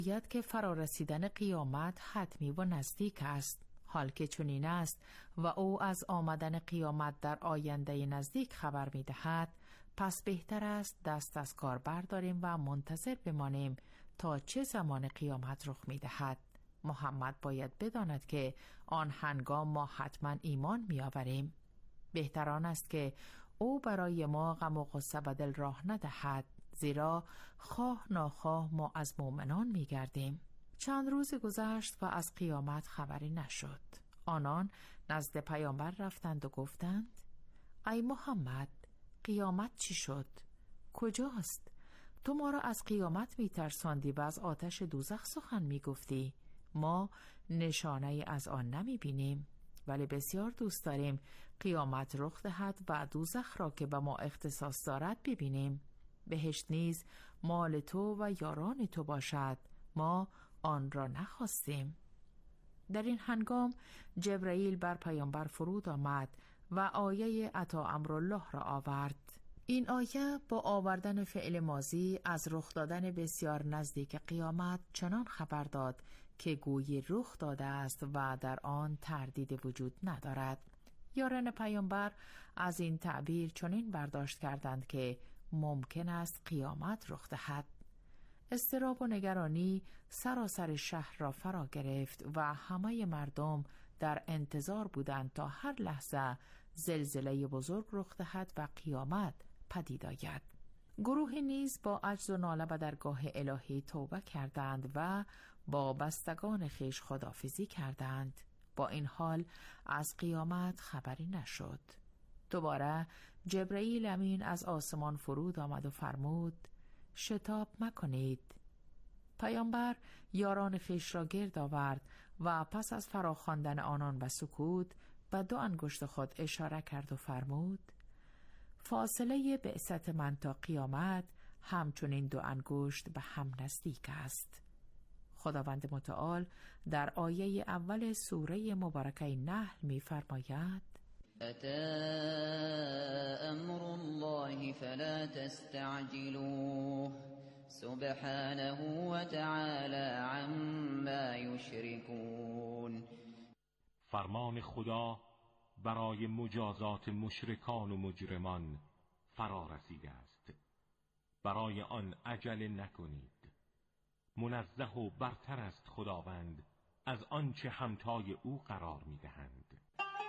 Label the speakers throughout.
Speaker 1: یاد که فرارسیدن قیامت حتمی و نزدیک است. حال که چنین است و او از آمدن قیامت در آینده نزدیک خبر می دهد، پس بهتر است دست از کار برداریم و منتظر بمانیم تا چه زمان قیامت رخ می دهد. محمد باید بداند که آن هنگام ما حتما ایمان می آوریم. بهتر آن است که او برای ما غم و غصه به دل راه ندهد، زیرا خواه ناخواه ما از مؤمنان می گردیم. چند روز گذشت و از قیامت خبری نشد. آنان نزد پیامبر رفتند و گفتند: ای محمد، قیامت چی شد؟ کجاست؟ تو ما را از قیامت می ترساندی و از آتش دوزخ سخن می گفتی. ما نشانه از آن نمی بینیم، ولی بسیار دوست داریم قیامت رخ دهد و دوزخ را که به ما اختصاص دارد ببینیم. بهشت نیز مال تو و یاران تو باشد، ما آن را نخواستیم. در این هنگام جبرئیل بر پیامبر فرود آمد و آیه اتی امرالله را آورد. این آیه با آوردن فعل ماضی از رخ دادن بسیار نزدیک قیامت چنان خبر داد که گویی رخ داده است و در آن تردید وجود ندارد. یاران پیامبر از این تعبیر چنین برداشت کردند که ممکن است قیامت رخ دهد. اضطراب و نگرانی سراسر شهر را فرا گرفت و همه مردم در انتظار بودند تا هر لحظه زلزله بزرگ رخ دهد و قیامت پدید آید. گروهی نیز با عجز و ناله به درگاه الهی توبه کردند و با بستگان خویش خداحافظی کردند. با این حال از قیامت خبری نشد. دوباره جبرئیل امین از آسمان فرود آمد و فرمود: شتاب مکنید. پیامبر یاران خویش را گرد آورد و پس از فراخواندن آنان و سکوت به 2 انگشت خود اشاره کرد و فرمود: فاصله بعثت من تا قیامت همچنین 2 انگشت به هم نزدیک است. خداوند متعال در آیه اول سوره مبارکه نحل می فرماید:
Speaker 2: أتى أمر الله فلا تستعجلوه سبحانه وتعالى عما يشركون.
Speaker 3: فرمان خدا برای مجازات مشرکان و مجرمان فرا رسیده است، برای آن عجله نکنید. منزه و برتر است خداوند از آنچه همتای او قرار می‌دهند.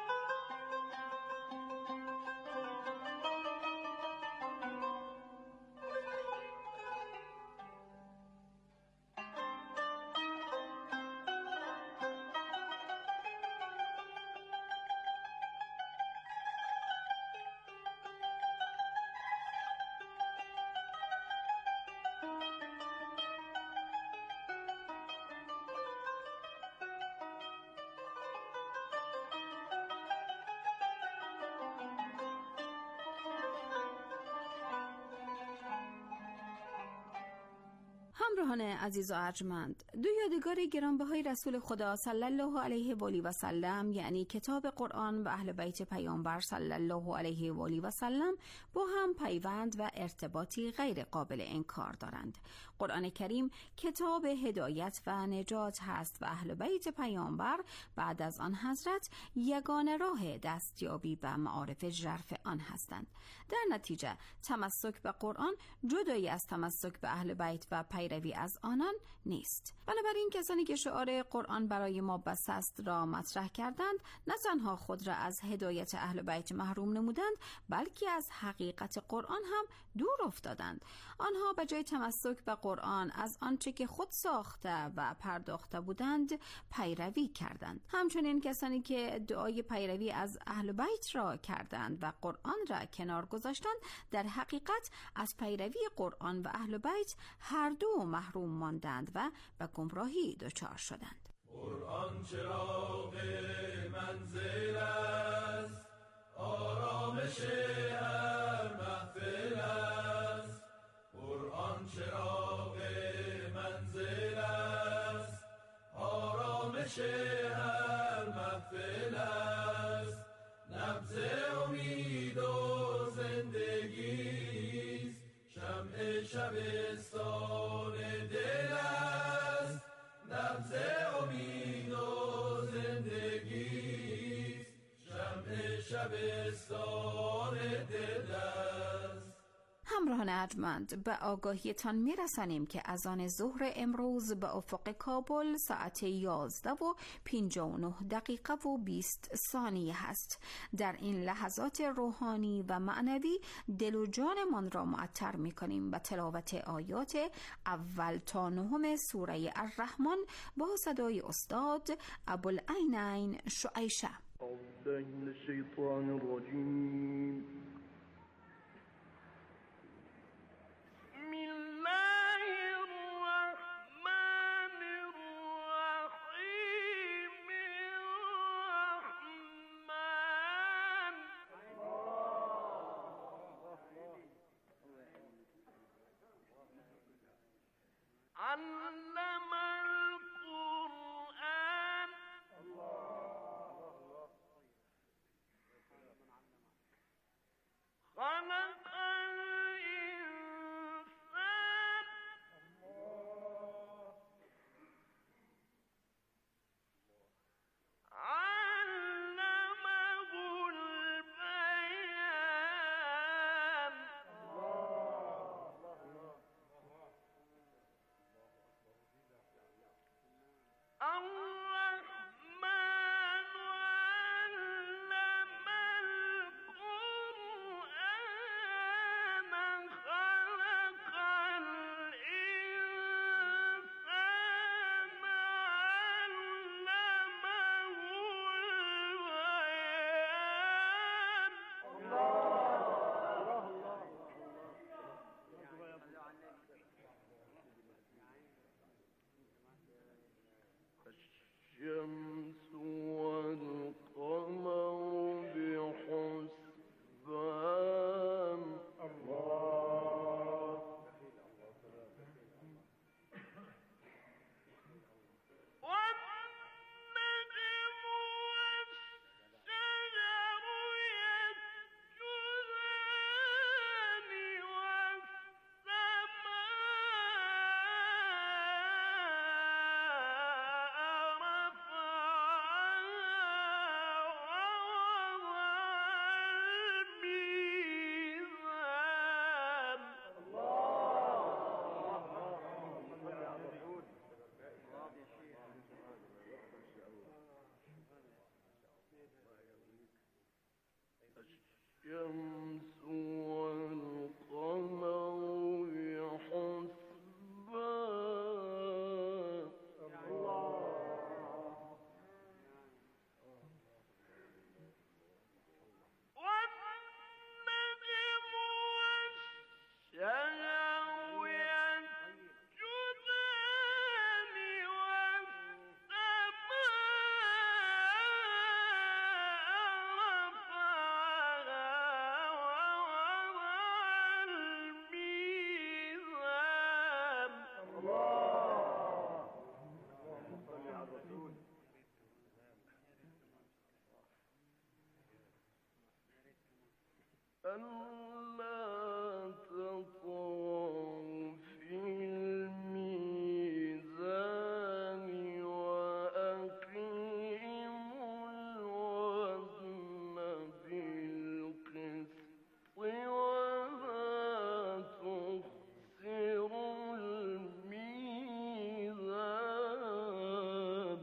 Speaker 4: همراهان عزیز و ارجمند، 2 یادگار گرانبهای رسول خدا صلی الله علیه و آله و سلم، یعنی کتاب قرآن و اهل بیت پیامبر صلی الله علیه و آله و سلم، با هم پیوند و ارتباطی غیر قابل انکار دارند. قرآن کریم کتاب هدایت و نجات هست و اهل بیت پیامبر بعد از آن حضرت یگانه راه دستیابی به معارف ژرف آن هستند. در نتیجه تمسک به قرآن جدایی از تمسک به اهل بیت و پیروی از آنان نیست. بنابراین کسانی که شعار قرآن برای ما بس است را مطرح کردند، نه تنها خود را از هدایت اهل بیت محروم نمودند، بلکه از حقیقت قرآن هم دور افتادند. آنها به جای تمسک به قرآن از آنچه که خود ساخته و پرداخته بودند پیروی کردند. همچنین کسانی که ادعای پیروی از اهل بیت را کردند و قرآن را کنار گذاشتند، در حقیقت از پیروی قرآن و اهل بیت هر دو محروم ماندند و به گمراهی دچار شدند.
Speaker 5: قرآن چراغ منزل است، آرامش هر محفل است. قرآن چراغ منزل است، آرامش هر محفل است. نبض امید و زندگی است، شمع شبستان دل است. شبستان دل است.
Speaker 4: همراهان ارجمند، به آگاهیتان میرسانیم که اذان ظهر امروز به افق کابل ساعت 11:59 و 20 ثانیه هست. در این لحظات روحانی و معنوی دل و جانمان را معطر می‌کنیم به تلاوت آیات اول تا 9 سوره الرحمن با صدای استاد ابوالعینین شعیشه.
Speaker 6: الشمس والقمر بحسبان. الله الشمس والقمر بحسبان. والنجم والشجر ألا تطغوا في الميزان وأقيموا الوزن بالقسط ولا تخسروا الميزان.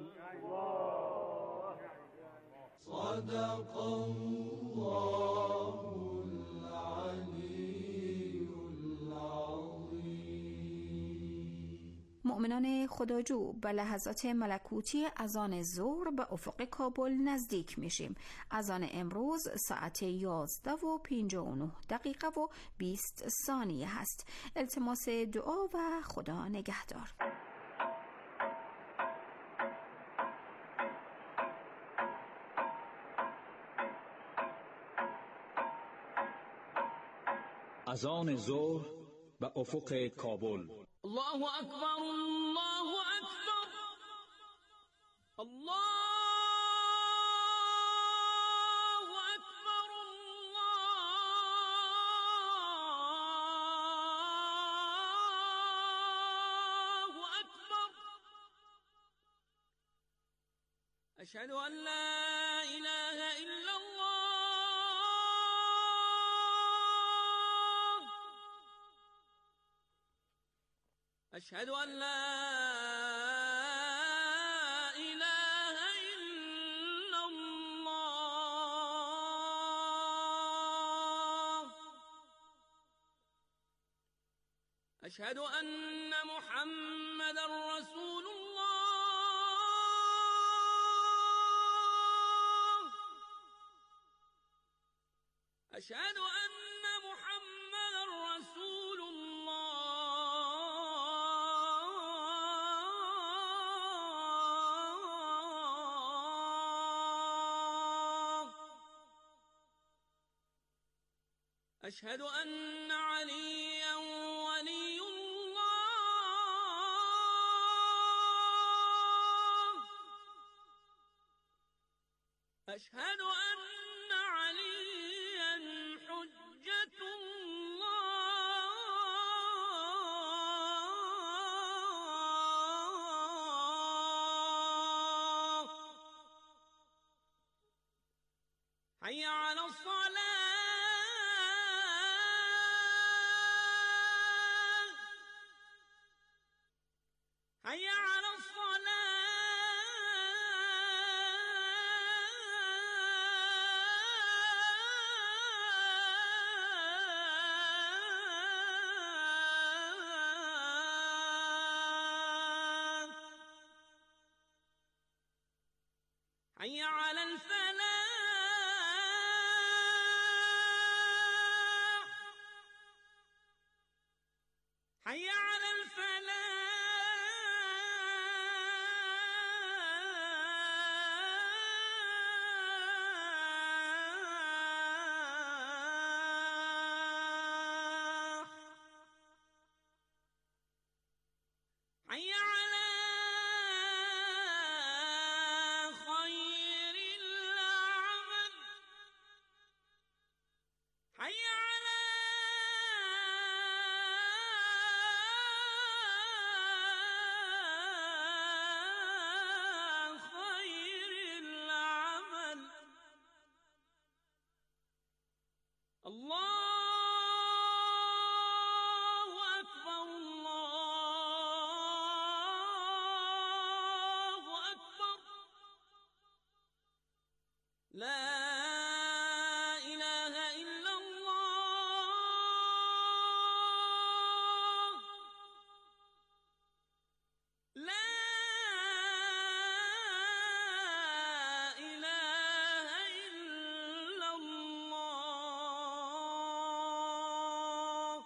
Speaker 5: صدق الله
Speaker 4: مؤمنان خداجو، به لحظات ملکوتی اذان ظهر به افق کابل نزدیک میشیم. اذان امروز ساعت 11:59 و 20 ثانیه هست. التماس دعا و خدا نگهدار.
Speaker 7: اذان ظهر به افق کابل.
Speaker 8: الله اکبر، الله اکبر، الله اکبر، الله اکبر. اشهد ان لا اله الا الله اشهد ان لا اله الا الله اشهد ان محمدا رسول الله اشهد ان محمدا رسول الله اشهد ان عليا ولي الله اشهد ان عليا حجة الله حي على الصلاة حي على الصلاة حي على الفلاح حي على الفلاح حي على خير العمل حي على خير العمل الله أكبر الله أكبر لا إله إلا الله لا إله إلا الله.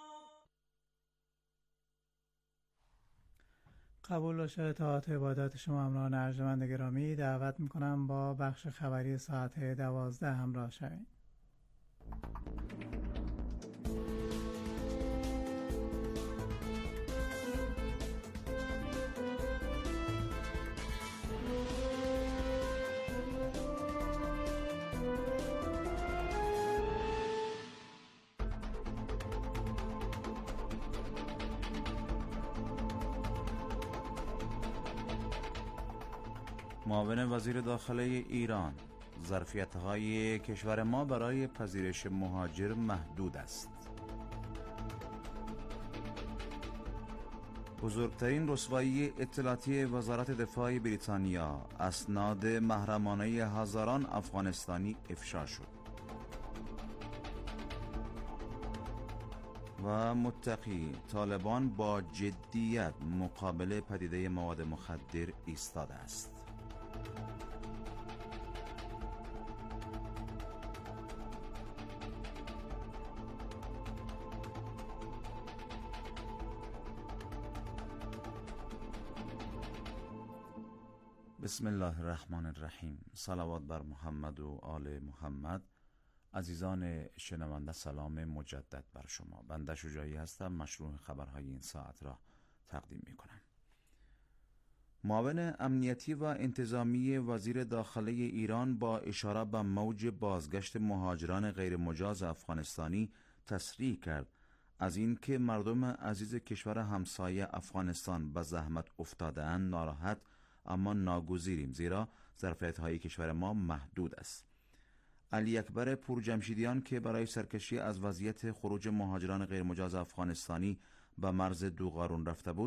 Speaker 9: قبول باشه اطاعت عبادات شما همراهان ارجمند گرامی، دعوت میکنم با بخش خبری ساعت 12 همراه شوید.
Speaker 10: معاون وزیر داخله ایران: ظرفیت‌های کشور ما برای پذیرش مهاجر محدود است. بزرگترین رسوایی اطلاعاتی وزارت دفاع بریتانیا: اسناد محرمانه هزاران افغانستانی افشا شد. و متقی: طالبان با جدیت مقابل پدیده مواد مخدر ایستاده است. بسم الله الرحمن الرحیم. صلوات بر محمد و آل محمد. عزیزان شنونده، سلام مجدد بر شما. بنده شجاعی هستم، مشروع خبرهای این ساعت را تقدیم می کنم. معاون امنیتی و انتظامی وزیر داخله ایران با اشاره به موج بازگشت مهاجران غیر مجاز افغانستانی تصریح کرد از این که مردم عزیز کشور همسایه افغانستان به زحمت افتاده‌اند ناراحت اما ناگزیریم، زیرا ظرفیت‌های کشور ما محدود است. علی اکبر پورجمشیدیان که برای سرکشی از وضعیت خروج مهاجران غیر مجاز افغانستانی به مرز دوغارون رفته بود،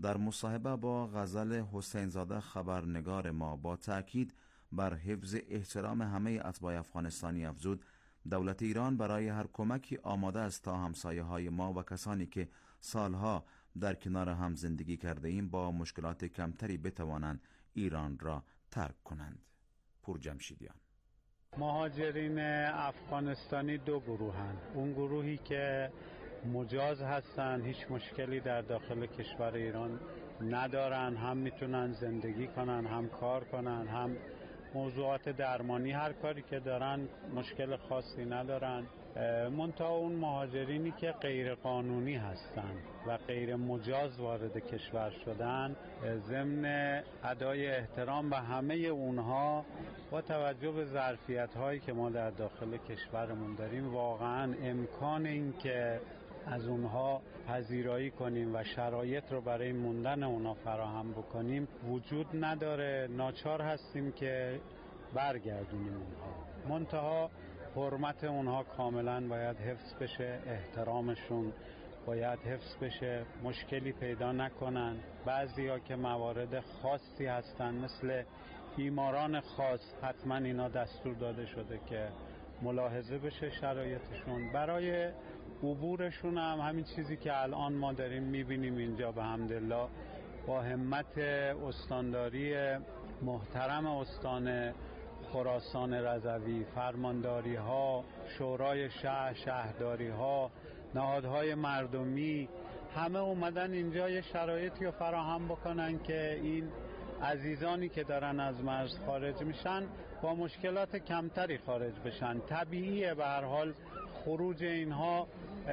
Speaker 10: در مصاحبه با غزل حسینزاده خبرنگار ما با تأکید بر حفظ احترام همه اتباع افغانستانی افزود دولت ایران برای هر کمکی آماده است تا همسایه‌های ما و کسانی که سالها در کنار هم زندگی کرده ایم با مشکلات کمتری بتوانند ایران را ترک کنند. پورجمشیدیان:
Speaker 11: مهاجرین افغانستانی دو گروهند. اون گروهی که مجاز هستن، هیچ مشکلی در داخل کشور ایران ندارن، هم میتونن زندگی کنن، هم کار کنن، هم موضوعات درمانی، هر کاری که دارن مشکل خاصی ندارن. منتها اون مهاجرینی که غیر قانونی هستن و غیر مجاز وارد کشور شدن، ضمن ادای احترام به همه اونها با توجه به ظرفیت هایی که ما در داخل کشورمون داریم، واقعا امکان این که از اونها پذیرایی کنیم و شرایط رو برای موندن اونها فراهم بکنیم وجود نداره. ناچار هستیم که برگردونیم اونها. منتها حرمت اونها کاملا باید حفظ بشه، احترامشون باید حفظ بشه، مشکلی پیدا نکنن. بعضیا که موارد خاصی هستن مثل بیماران خاص، حتما اینا دستور داده شده که ملاحظه بشه شرایطشون. برای عبورشون هم همین چیزی که الان ما داریم میبینیم اینجا به حمدالله، با همت استانداری محترم استان خراسان رضوی، فرمانداری ها، شورای شهر، شهرداری ها، نهادهای مردمی، همه اومدن اینجا یه شرایطی رو فراهم بکنن که این عزیزانی که دارن از مرز خارج میشن با مشکلات کمتری خارج بشن. طبیعیه به هر حال خروج اینها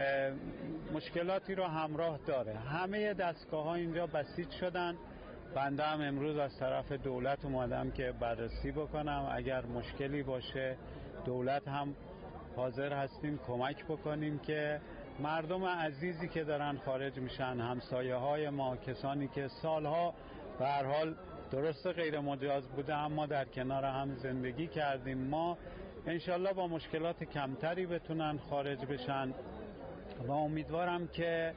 Speaker 11: مشکلاتی رو همراه داره. همه دستگاه ها اینجا بسیج شدن. بنده هم امروز از طرف دولت اومدم که بررسی بکنم، اگر مشکلی باشه دولت هم حاضر هستیم کمک بکنیم که مردم عزیزی که دارن خارج میشن، همسایه های ما، کسانی که سالها به هر حال درسته غیر مجاز بوده اما در کنار هم زندگی کردیم، ما انشالله با مشکلات کمتری بتونن خارج بشن و امیدوارم که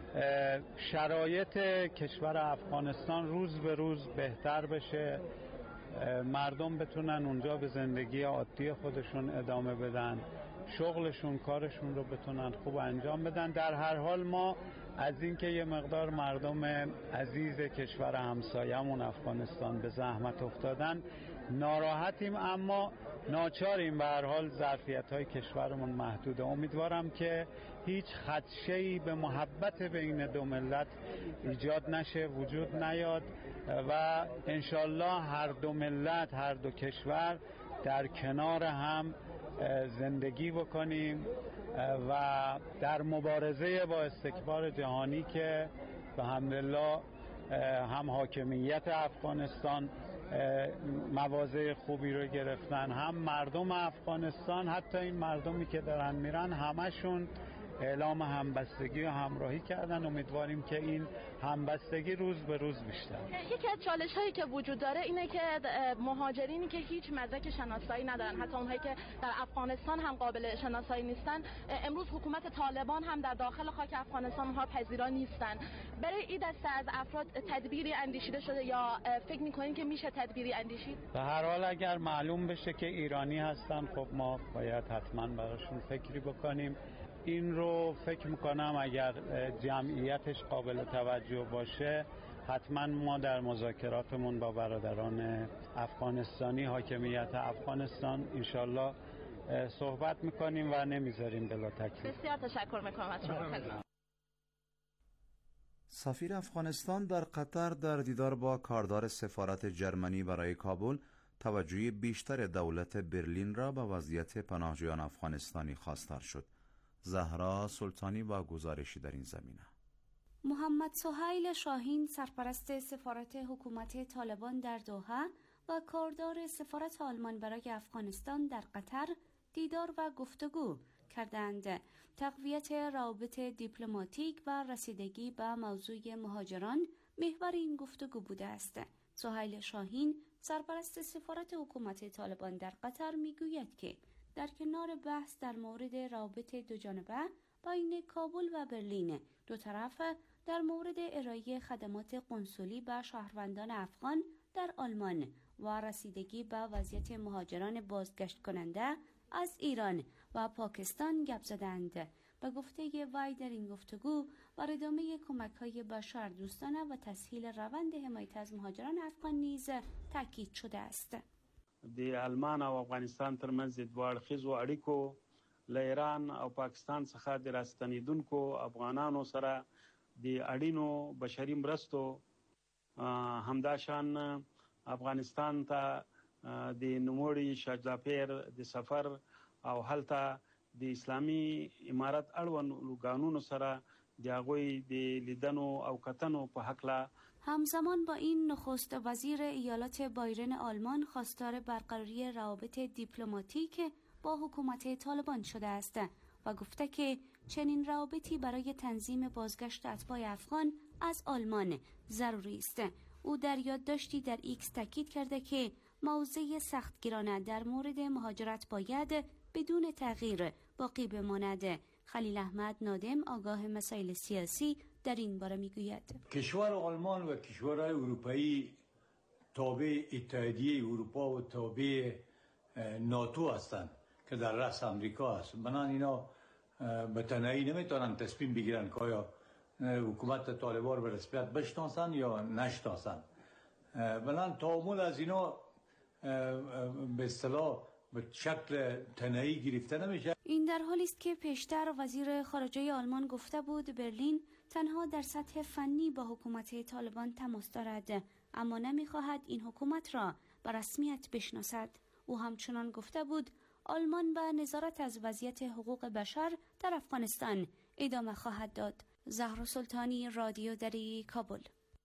Speaker 11: شرایط کشور افغانستان روز به روز بهتر بشه، مردم بتونن اونجا به زندگی عادی خودشون ادامه بدن، شغلشون، کارشون رو بتونن خوب انجام بدن. در هر حال ما از اینکه یه مقدار مردم عزیز کشور همسایه‌مون افغانستان به زحمت افتادن ناراحتیم، اما ناچاریم. به هر حال ظرفیت‌های کشورمون محدوده. امیدوارم که هیچ خدشه‌ای به محبت بین دو ملت ایجاد نشه، وجود نیاد و انشالله هر دو ملت، هر دو کشور در کنار هم زندگی بکنیم و در مبارزه با استکبار جهانی که به حمدالله هم حاکمیت افغانستان مواضع خوبی رو گرفتن، هم مردم افغانستان، حتی این مردمی که دارن میرن همشون اعلام همبستگی و همراهی کردن. امیدواریم که این همبستگی روز به روز بیشتر.
Speaker 12: یکی از چالش هایی که وجود داره اینه که مهاجرینی که هیچ مدرک شناسایی ندارن، حتی اونهایی که در افغانستان هم قابل شناسایی نیستن، امروز حکومت طالبان هم در داخل خاک افغانستان اونها پذیرا نیستن. برای این دسته از افراد تدبیری اندیشیده شده یا فکر می‌کنین که میشه تدبیری اندیشید؟
Speaker 11: به هر حال اگر معلوم بشه که ایرانی هستن، خب ما باید حتما براشون فکری بکنیم. این رو فکر میکنم اگر جمعیتش قابل توجه باشه حتما ما در مذاکراتمون با برادران افغانستانی، حاکمیت افغانستان انشالله صحبت میکنیم و نمیذاریم بلا تکلیف.
Speaker 12: بسیار تشکر میکنم از شما.
Speaker 10: سفیر افغانستان در قطر در دیدار با کاردار سفارت جرمنی برای کابل توجه بیشتر دولت برلین را به وضعیت پناهجویان افغانستانی خواستار شد. زهرا سلطانی با گزارشی در این زمینه.
Speaker 4: محمد سهیل شاهین، سرپرست سفارت حکومت طالبان در دوحه و کاردار سفارت آلمان برای افغانستان در قطر دیدار و گفتگو کردند. تقویت روابط دیپلماتیک و رسیدگی به موضوع مهاجران محور این گفتگو بوده است. سهیل شاهین، سرپرست سفارت حکومت طالبان در قطر میگوید که در کنار بحث در مورد روابط دوجانبه بین کابل و برلین، دو طرف در مورد ارائه خدمات قنسولی به شهروندان افغان در آلمان و رسیدگی به وضعیت مهاجران بازگشت کننده از ایران و پاکستان گپ زدند. به گفته وی در این گفتگو بر ادامه کمک‌های بشردوستانه و تسهیل روند حمایت از مهاجران افغان نیز تاکید شده است.
Speaker 13: د آلمان او افغانستان ترمنځ د دوه اړخیزو اړیکو له ایران او پاکستان څخه د راستنیدونکو افغانانو سره د اړینو بشري مرستو همداشان افغانستان ته د نوموړي شاهزاپیر د سفر او هلته د اسلامي امارت اړوند قانون سره د هغوی د لیدنو او کتنو په حقله.
Speaker 4: همزمان با این نخست وزیر ایالات بایرن آلمان خواستار برقراری روابط دیپلماتیک با حکومت طالبان شده است و گفته که چنین روابطی برای تنظیم بازگشت اتباع افغان از آلمان ضروری است. او در یادداشتی در ایکس تاکید کرده که موضع سختگیرانه در مورد مهاجرت باید بدون تغییر باقی بماند. خلیل احمد نادم آگاه مسائل سیاسی در این باره میگوید
Speaker 14: کشور آلمان و کشورهای اروپایی تابع اتحادیه اروپا و تابع ناتو هستند که در رأس امریکا است. بنابراین اینا به تنهایی نمیتونن تصمیم بگیرن که آیا حکومت طالبان به رسمیت بشناسن یا نشناسن. بنابراین تعامل از اینا به اصطلاح به شکل تنهایی گرفته نمیشه.
Speaker 4: این در حالی است که پیشتر وزیر خارجه آلمان گفته بود برلین تنها در سطح فنی با حکومت طالبان تماس دارد اما نمیخواهد این حکومت را به رسمیت بشناسد. او همچنان گفته بود آلمان به نظارت از وضعیت حقوق بشر در افغانستان ادامه خواهد داد. زهرا سلطانی، رادیو دری، کابل.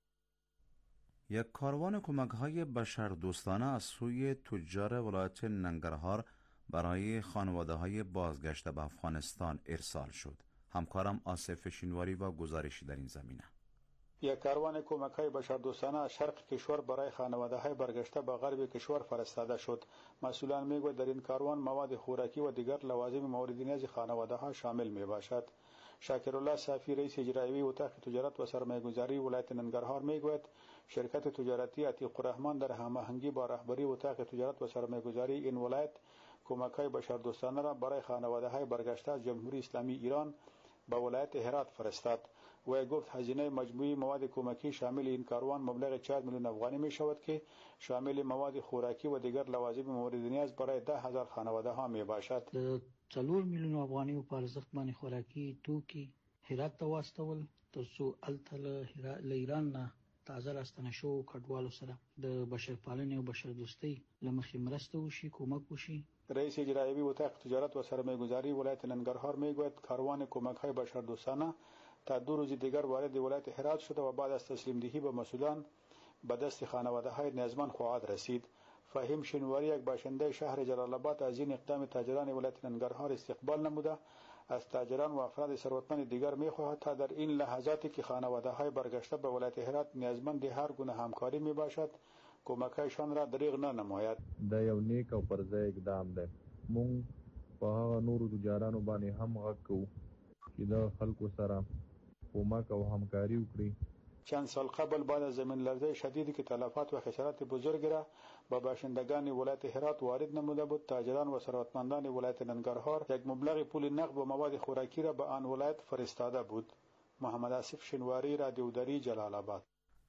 Speaker 10: یک کاروان کمک‌های بشردوستانه از سوی تجار ولایت ننگرهار برای خانواده‌های بازگشته به افغانستان ارسال شد. همکارم آصف شینواری با گزارشی در این زمینه.
Speaker 15: یک کاروان کمک‌های بشردوستانه از شرق کشور برای خانواده‌های برگشته به غرب کشور فرستاده شد. مسئولان میگویند در این کاروان مواد خوراکی و دیگر لوازم مورد نیاز خانواده‌ها شامل میباشد. شاکرالله صافی رئیس اجرایی اتاق تجارت و سرمایه‌گذاری ولایت ننگرهار میگوید شرکت تجارتی عتیق الرحمن در هماهنگی با رهبری اتاق تجارت و سرمایه‌گذاری این ولایت کمک‌های بشردوستانه را برای خانواده‌های برگشته از جمهوری اسلامی ایران به ولایت هرات فرستاد. و گفت هزینه مجموعی مواد کمکی شامل این کاروان مبلغ 4 میلیون افغانی می شود که شامل مواد خوراکی و دیگر لوازم مورد نیاز برای 10,000 خانواده ها می باشد.
Speaker 16: 4 میلیون افغانی په ارزښت باندې خوراکي توکي هرات ته واستول ترڅو الته له ایران نه تازه راستنه شو کډوالو سره د بشرپالنې او بشردوستۍ له مخې مرسته وشي، کومک وشي.
Speaker 15: رئیس اجرایی اتاق تجارت و سرمایه‌گذاری ولایت ننگرهار میگوید کاروان کمک‌های بشردوستانه تا 2 روز دیگر وارد ولایت هرات شده و بعد از تسلیم دهی به مسئولان به دست خانواده‌های نیازمند خواهد رسید. فهیم شینواری یک باشنده شهر جلال آباد از این اقدام تاجران ولایت ننگرهار استقبال نموده از تاجران و افراد ثروتمند دیگر می‌خواهد تا در این لحظاتی که خانواده‌های برگشته به ولایت هرات نیازمند هر گونه همکاری میباشد کمک‌هایشان را دریغ ننماید.
Speaker 17: دا یو نیک او پرځای اقدام دی. مونږ په هغه نورو تجارانو باندې هم غږ کوو چې د خلکو سره کمک او همکاری وکړي.
Speaker 15: چند سال قبل بعد از زمین لرزه شدیدی که تلفات و خسارات بزرگی را به باشندگان ولایت هرات وارد نموده بود تاجران و ثروتمندان ولایت ننگرهار یک مبلغ پول نقد و مواد خوراکی را به آن ولایت فرستاده بود. محمد آصف شینواری، رادیو دری، جلال آباد.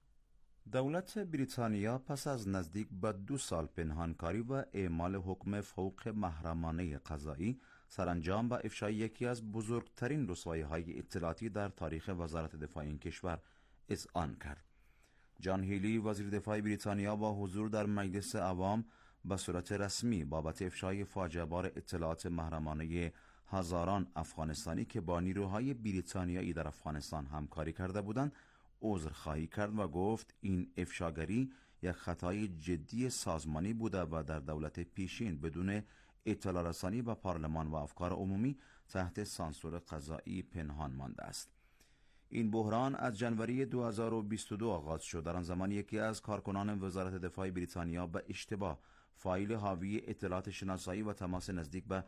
Speaker 10: دولت بریتانیا پس از نزدیک به 2 سال پنهانکاری و اعمال حکم فوق محرمانه قضایی سرانجام به افشای یکی از بزرگترین رسوایی‌های اطلاعاتی در تاریخ وزارت دفاع این کشور اذعان کرد. جان هیلی وزیر دفاع بریتانیا با حضور در مجلس عوام به صورت رسمی بابت افشای فاجعه بار اطلاعات محرمانه هزاران افغانستانی که با نیروهای بریتانیایی در افغانستان همکاری کرده بودند عذرخواهی کرد و گفت این افشاگری یک خطای جدی سازمانی بوده و در دولت پیشین بدون اطلاع رسانی به پارلمان و افکار عمومی تحت سانسور قضایی پنهان مانده است. این بحران از جنوری 2022 آغاز شد. در آن زمان یکی از کارکنان وزارت دفاع بریتانیا به اشتباه فایل حاوی اطلاعات شناسایی و تماس نزدیک به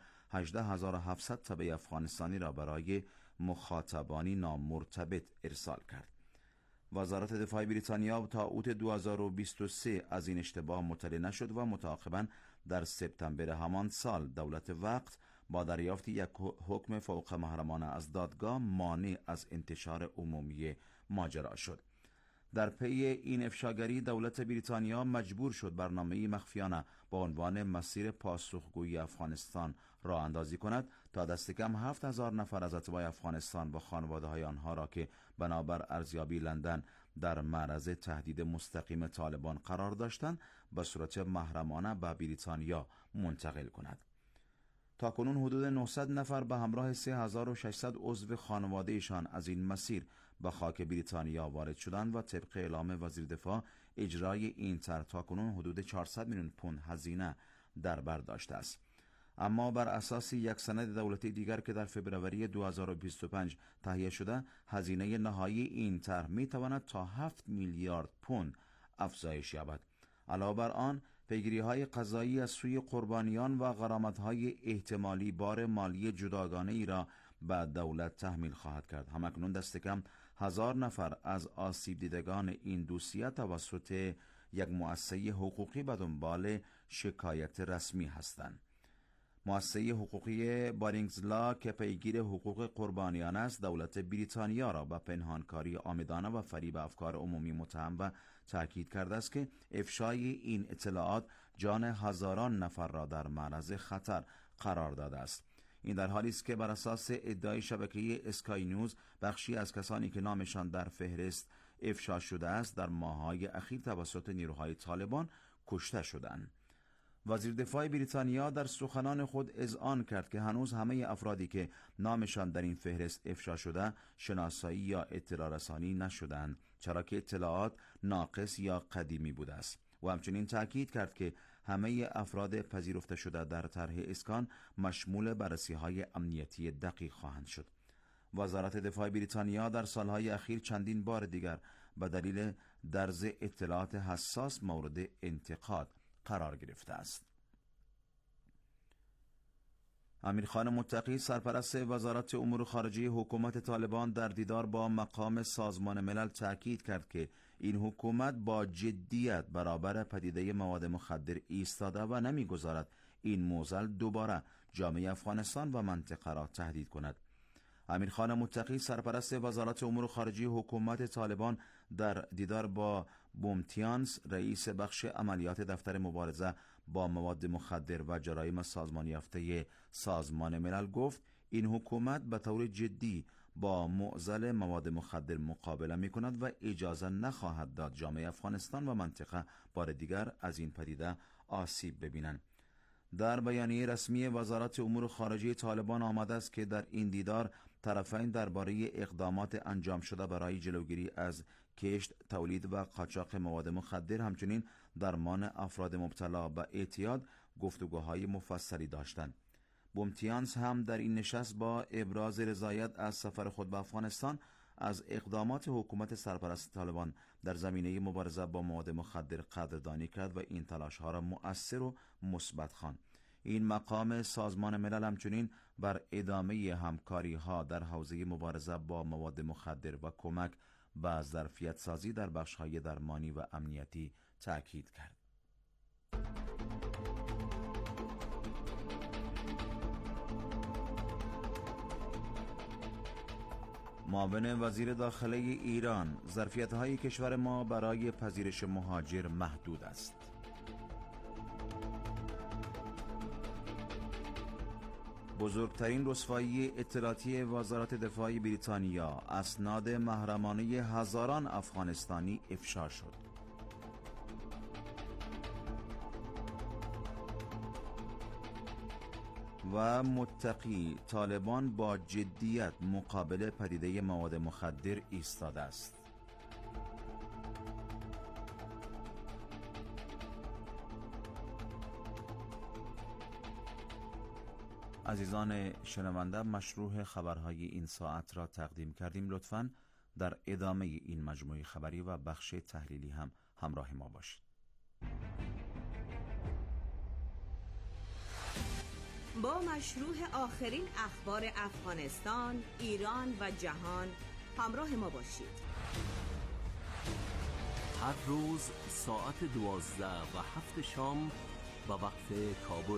Speaker 10: 18700 تبع افغانستانی را برای مخاطبانی نامرتبط ارسال کرد. وزارت دفاع بریتانیا تا اوت 2023 از این اشتباه مطلع نشد و متعاقباً در سپتامبر همان سال دولت وقت با دریافت یک حکم فوق محرمانه از دادگاه مانع از انتشار عمومی ماجرا شد. در پی این افشاگری دولت بریتانیا مجبور شد برنامه‌ای مخفیانه با عنوان مسیر پاسخگویی افغانستان راه اندازی کند تا دست کم 7000 نفر از اتباع افغانستان و خانواده‌های آنها را که بنابر ارزیابی لندن در معرض تهدید مستقیم طالبان قرار داشتند به صورت محرمانه به بریتانیا منتقل کند. تاکنون حدود 900 نفر به همراه 3600 عضو خانوادهشان از این مسیر به خاک بریتانیا وارد شدند و طبق اعلام وزیر دفاع اجرای این طرح تاکنون حدود 400 میلیون پوند هزینه در بر داشته است. اما بر اساس یک سند دولتی دیگر که در فوریه 2025 تهیه شده، هزینه نهایی این طرح میتواند تا 7 میلیارد پوند افزایش یابد. علاوه بر آن، پیگیری‌های قضایی از سوی قربانیان و غرامت‌های احتمالی بار مالی جداگانه ای را به دولت تحمیل خواهد کرد. همکنون دست کم 1000 نفر از آسیب دیدگان این دوسیه توسط یک مؤسسه حقوقی به دنبال شکایت رسمی هستند. مؤسسه حقوقی بارینگزلا که پیگیر حقوق قربانیان است، دولت بریتانیا را به پنهانکاری عامدانه و فریب افکار عمومی متهم و تاکید کرده است که افشای این اطلاعات جان هزاران نفر را در معرض خطر قرار داده است. این در حالی است که بر اساس ادعای شبکه اسکای نیوز، بخشی از کسانی که نامشان در فهرست افشا شده است در ماه‌های اخیر توسط نیروهای طالبان کشته شدند. وزیر دفاع بریتانیا در سخنان خود اذعان کرد که هنوز همه افرادی که نامشان در این فهرست افشا شده شناسایی یا اطلاع رسانی نشدند، چرا که اطلاعات ناقص یا قدیمی بوده است. و همچنین تاکید کرد که همه افراد پذیرفته شده در طرح اسکان مشمول بررسی‌های امنیتی دقیق خواهند شد. وزارت دفاع بریتانیا در سالهای اخیر چندین بار دیگر به دلیل درز اطلاعات حساس مورد انتقاد قرار گرفته است. امیرخان متقی سرپرست وزارت امور خارجه حکومت طالبان در دیدار با مقام سازمان ملل تاکید کرد که این حکومت با جدیت برابر پدیده مواد مخدر ایستاده و نمیگذارد این معضل دوباره جامعه افغانستان و منطقه را تهدید کند. امیرخان متقی سرپرست وزارت امور خارجه حکومت طالبان در دیدار با بومتیانس رئیس بخش عملیات دفتر مبارزه با مواد مخدر و جرایم سازمان یافته سازمان ملل گفت این حکومت به طور جدی با معضل مواد مخدر مقابله می کند و اجازه نخواهد داد جامعه افغانستان و منطقه بار دیگر از این پدیده آسیب ببینند. در بیانیه رسمی وزارت امور خارجه طالبان آمده است که در این دیدار طرفین درباره اقدامات انجام شده برای جلوگیری از کشت، تولید و قاچاق مواد مخدر، همچنین درمان افراد مبتلا به اعتیاد گفتگوهای مفصلی داشتند. بومتیانس هم در این نشست با ابراز رضایت از سفر خود به افغانستان از اقدامات حکومت سرپرست طالبان در زمینه مبارزه با مواد مخدر قدردانی کرد و این تلاش‌ها را مؤثر و مثبت خواند. این مقام سازمان ملل همچنین بر ادامه همکاری‌ها در حوزه مبارزه با مواد مخدر و کمک به ظرفیت سازی در بخش‌های درمانی و امنیتی تاکید کرد. معاون وزیر داخله ایران: ظرفیت‌های کشور ما برای پذیرش مهاجر محدود است. بزرگترین رسوایی اطلاعاتی وزارت دفاع بریتانیا، اسناد محرمانه هزاران افغانستانی افشا شد. و متقی: طالبان با جدیت مقابل پدیده مواد مخدر ایستاده است. عزیزان شنونده، مشروع خبرهای این ساعت را تقدیم کردیم. لطفاً در ادامه این مجموعه خبری و بخش تحلیلی هم همراه ما باشید.
Speaker 18: با مشروع آخرین اخبار افغانستان، ایران و جهان همراه ما باشید.
Speaker 19: هر روز ساعت 12 و 7 شام به وقت کابل.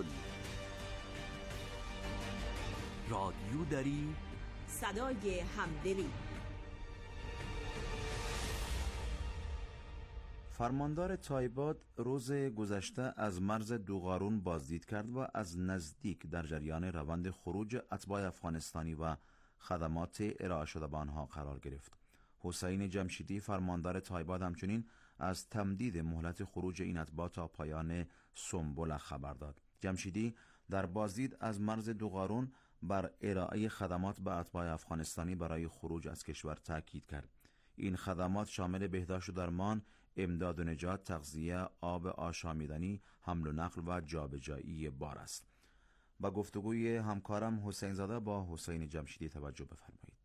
Speaker 19: رادیو دری،
Speaker 18: صدای همدلی.
Speaker 10: فرماندار تایباد روز گذشته از مرز دوغارون بازدید کرد و از نزدیک در جریان روند خروج اتباع افغانستانی و خدمات ارائه شده به آنها قرار گرفت. حسین جمشیدی فرماندار تایباد همچنین از تمدید مهلت خروج این اتباع تا پایان سنبل خبر داد. جمشیدی در بازدید از مرز دوغارون بر ارائه خدمات به اتباع افغانستانی برای خروج از کشور تاکید کرد. این خدمات شامل بهداشت و درمان، امداد و نجات، تغذیه، آب آشامیدنی، حمل و نقل و جابجایی بار است. با گفتگوی همکارم حسین زاده با حسین جمشیدی توجه بفرمایید.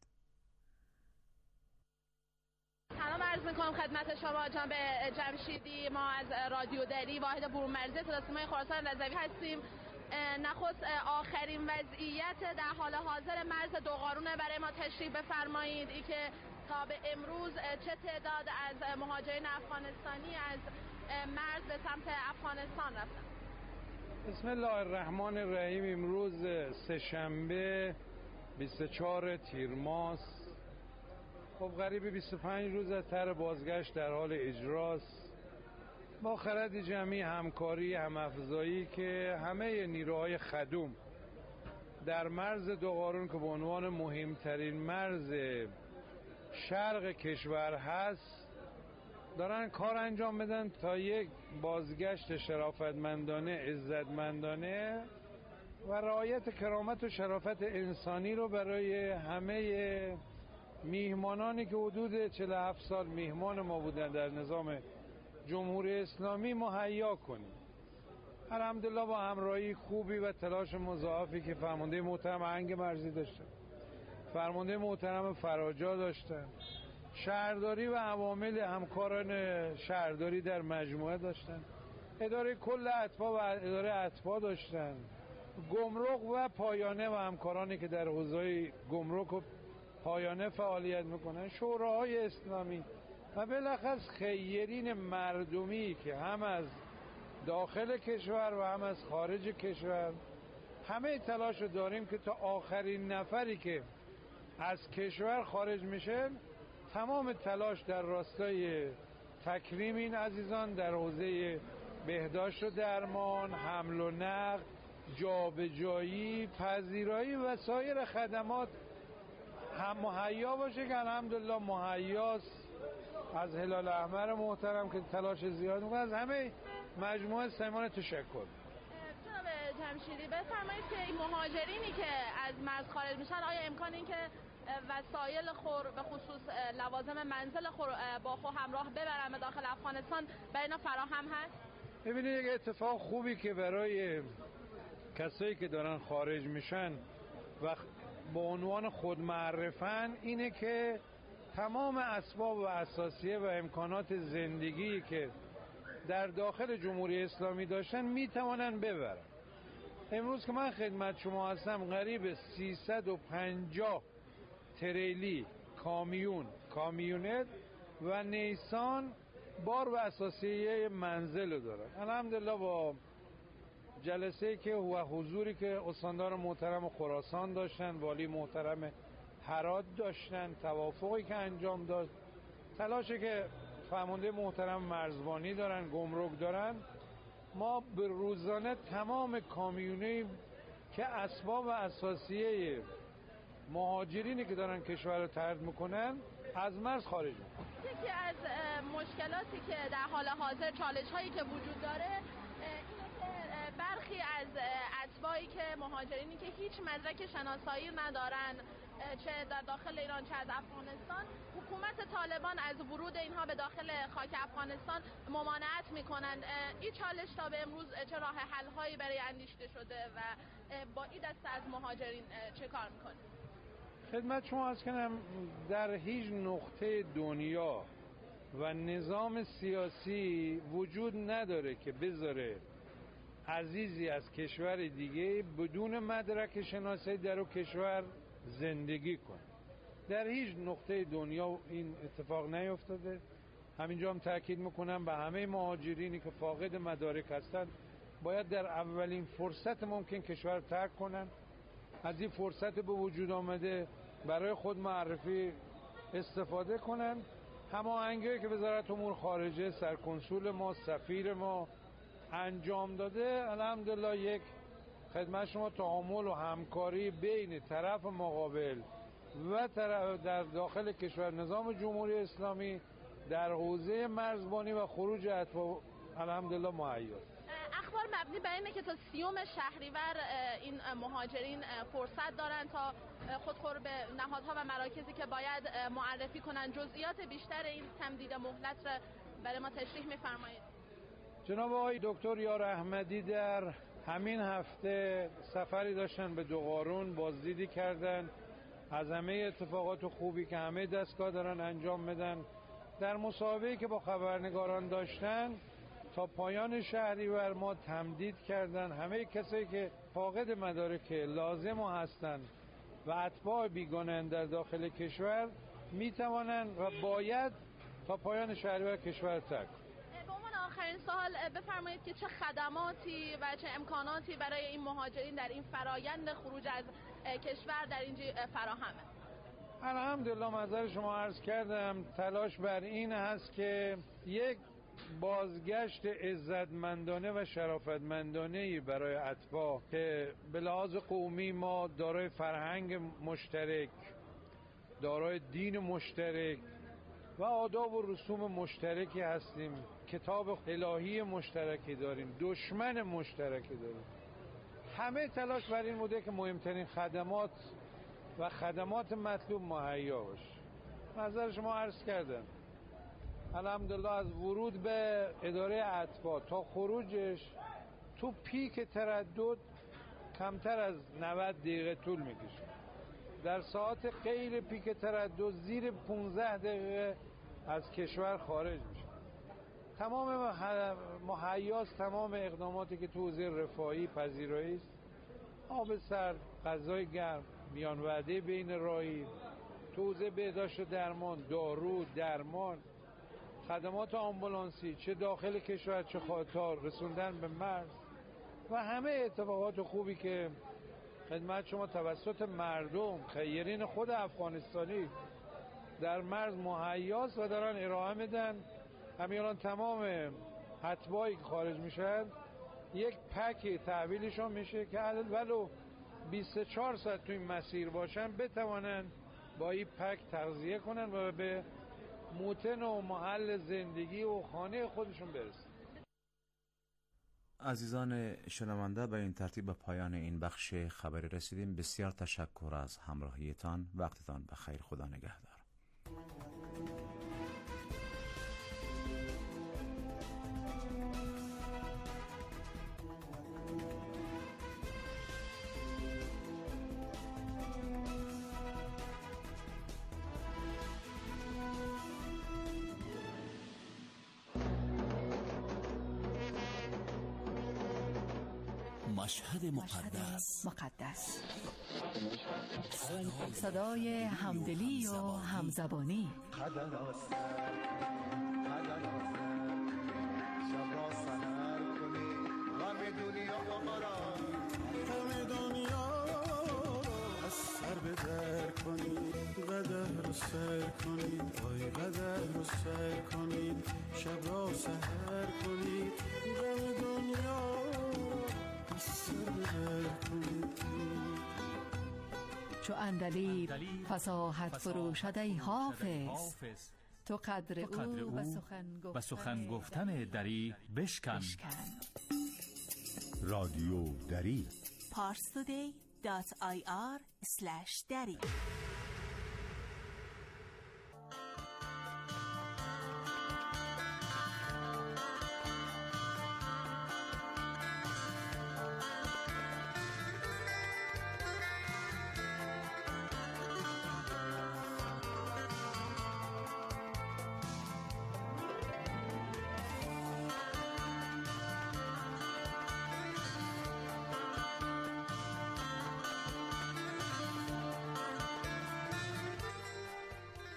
Speaker 12: سلام عرض میکنم خدمت شما جناب جمشیدی. ما از رادیو دری واحد برون‌مرزی صداوسیمای خراسان رضوی هستیم. نخست آخرین وضعیت در حال حاضر مرز دوغارون برای ما تشریح بفرمایید. ای که تا به امروز چه تعداد از مهاجرین افغانستانی از مرز به سمت افغانستان رفتن؟
Speaker 11: بسم الله الرحمن الرحیم. امروز سه‌شنبه 24 تیر ماه، خب قریب 25 روز از طرح بازگشت در حال اجراست با خرد جمعی، همکاری، همافزایی که همه نیروهای خدوم در مرز دوغارون که به عنوان مهمترین مرز شرق کشور هست دارن کار انجام بدن تا یک بازگشت شرافتمندانه، عزتمندانه و رعایت کرامت و شرافت انسانی رو برای همه میهمانانی که حدود 47 سال میهمان ما بودن در نظام جمهوری اسلامی مهیا کنیم. الحمدلله با همراهی خوبی و تلاش مضاعفی که فرمانده محترم آهنگ مرزی داشتن، فرمانده محترم فراجا داشتن، شهرداری و عوامل همکاران شهرداری در مجموعه داشتن، اداره کل اتباع و اداره اتباع داشتن، گمرک و پایانه و همکارانی که در حوزه گمرک و پایانه فعالیت میکنن، شوراهای اسلامی و بالاخص خیرین مردمی که هم از داخل کشور و هم از خارج کشور همه تلاش رو داریم که تا آخرین نفری که از کشور خارج میشه تمام تلاش در راستای تکریم این عزیزان در حوزه بهداشت و درمان، حمل و نقل، جابجایی، پذیرایی و سایر خدمات هم مهیا باشه که الحمدلله مهیاست. از هلال احمر محترم که تلاش زیاد میکنه، از همه مجموعه سیمان تشکر.
Speaker 12: جناب جمشیدی بفرمایید که این مهاجرینی که از مرز خارج میشن آیا امکان این که وسایل خور به خصوص لوازم منزل خور با خود همراه ببرن به داخل افغانستان برای اینا فراهم هست؟
Speaker 11: ببینید یک اتفاق خوبی که برای کسایی که دارن خارج میشن و به عنوان خودمعرفن اینه که تمام اسباب و اساسیه و امکانات زندگی که در داخل جمهوری اسلامی داشتن میتوانن ببرن. امروز که من خدمت شما هستم قریب 350 تریلی، کامیونت و نیسان بار و اساسیه منزل دارن. الحمدلله با جلسه که و حضوری که استاندار محترم خراسان داشتن، والی محترم هرات داشتن، توافقی که انجام داد، تلاشی که فرمانده محترم مرزبانی دارن، گمرک دارن، ما به روزانه تمام کامیونی که اسباب و اساسیه مهاجرینی که دارن کشور رو طرد میکنن از مرز خارج میکنن.
Speaker 12: یکی از مشکلاتی که در حال حاضر، چالش هایی که وجود داره اینه که برخی از اتباعی که مهاجرینی که هیچ مدرک شناسایی ندارن چه در داخل ایران چه از افغانستان، حکومت طالبان از ورود اینها به داخل خاک افغانستان ممانعت میکنن. این چالش تا به امروز چه راه حل هایی برای اندیشیده شده و با این دسته از مهاجرین چه کار میکنید؟
Speaker 11: خدمت شما عرض کنم در هیچ نقطه دنیا و نظام سیاسی وجود نداره که بذاره عزیزی از کشور دیگه بدون مدرک شناسایی در اون کشور زندگی کنه. در هیچ نقطه دنیا این اتفاق نیفتاده. همینجا هم تاکید میکنم به همه مهاجرینی که فاقد مدارک هستند باید در اولین فرصت ممکن کشور ترک کنن. از این فرصت به وجود آمده برای خود معرفی استفاده کنن. هماهنگی که وزارت امور خارجه، سرکنسول ما، سفیر ما انجام داده، الحمدلله یک خدمت شما تعامل و همکاری بین طرف مقابل و در داخل کشور نظام جمهوری اسلامی در حوزه مرزبانی و خروج اتباع الحمدلله مهیاست.
Speaker 12: اخبار مبنی بر اینه که تا 30 شهریور این مهاجرین فرصت دارن تا خودخور به نهادها و مراکزی که باید معرفی کنن. جزئیات بیشتر این تمدید مهلت را برای ما تشریح می‌فرمایید؟
Speaker 11: جناب آقای دکتر یار احمدی در همین هفته سفری داشتن به دوقارون، بازدیدی کردن از همه اتفاقات خوبی که همه دستگاه دارن انجام میدن. در مصاحبه‌ای که با خبرنگاران داشتن تا پایان شهریور ما تمدید کردن همه کسایی که فاقد مدارک لازم هستند و اتباع بیگانه در داخل کشور میتوانند و باید تا پایان شهریور کشور ترک.
Speaker 12: به عنوان آخرین سوال بفرمایید که چه خدماتی و چه امکاناتی برای این مهاجرین در این فرایند خروج از کشور در اینجا فراهمه؟
Speaker 11: الحمدلله منظر شما عرض کردم، تلاش بر این هست که یک بازگشت عزتمندانه و شرافتمندانه‌ای برای اتباع که به لحاظ قومی ما دارای فرهنگ مشترک، دارای دین مشترک و آداب و رسوم مشترکی هستیم، کتاب الهی مشترکی داریم، دشمن مشترکی داریم. همه تلاش بر این بوده که مهمترین خدمات و خدمات مطلوب مهیا باشه. نظر شما عرض کردم الحمدلله از ورود به اداره اتباع تا خروجش تو پیک تردد کمتر از 90 دقیقه طول میکشه. در ساعت غیر پیک تردد زیر 15 دقیقه از کشور خارج میشه. تمام مهیاست، تمام اقداماتی که تو حوزه رفاهی پذیرایی است، آب سرد، غذای گرم، میان وعده بین راهی، تو حوزه بهداشت و درمان، دارو، درمان، خدمات آمبولانسی چه داخل کشور چه خارج، رسوندن به مرز و همه اتفاقات خوبی که خدمت شما توسط مردم خیرین خود افغانستانی در مرز مهیاست و دارن ارائه میدن. همین الان تمام اتباعی که خارج میشن یک پک تحویلشون میشه که ولو 24 ساعت توی مسیر باشن بتوانن با این پک تغذیه کنن و به موطن و محل زندگی و خانه خودشون برسن.
Speaker 10: عزیزان شنونده، به این ترتیب به پایان این بخش خبری رسیدیم. بسیار تشکر از همراهیتان. وقتتان بخیر. خدا نگهدار.
Speaker 19: مشهد مقدس
Speaker 1: صدای همدلی و همزبانی.
Speaker 5: سر به در کنید، قدر رو سر کنید، آی قدر رو سر کنید، شب را سحر کنید، غم دنیا سر به در کنید.
Speaker 1: چو اندلیب فصاحت فروشد ای حافظ، تو قدر او و سخن گفتن دری بشکن.
Speaker 20: رادیو دری
Speaker 18: parstoday.ir/dari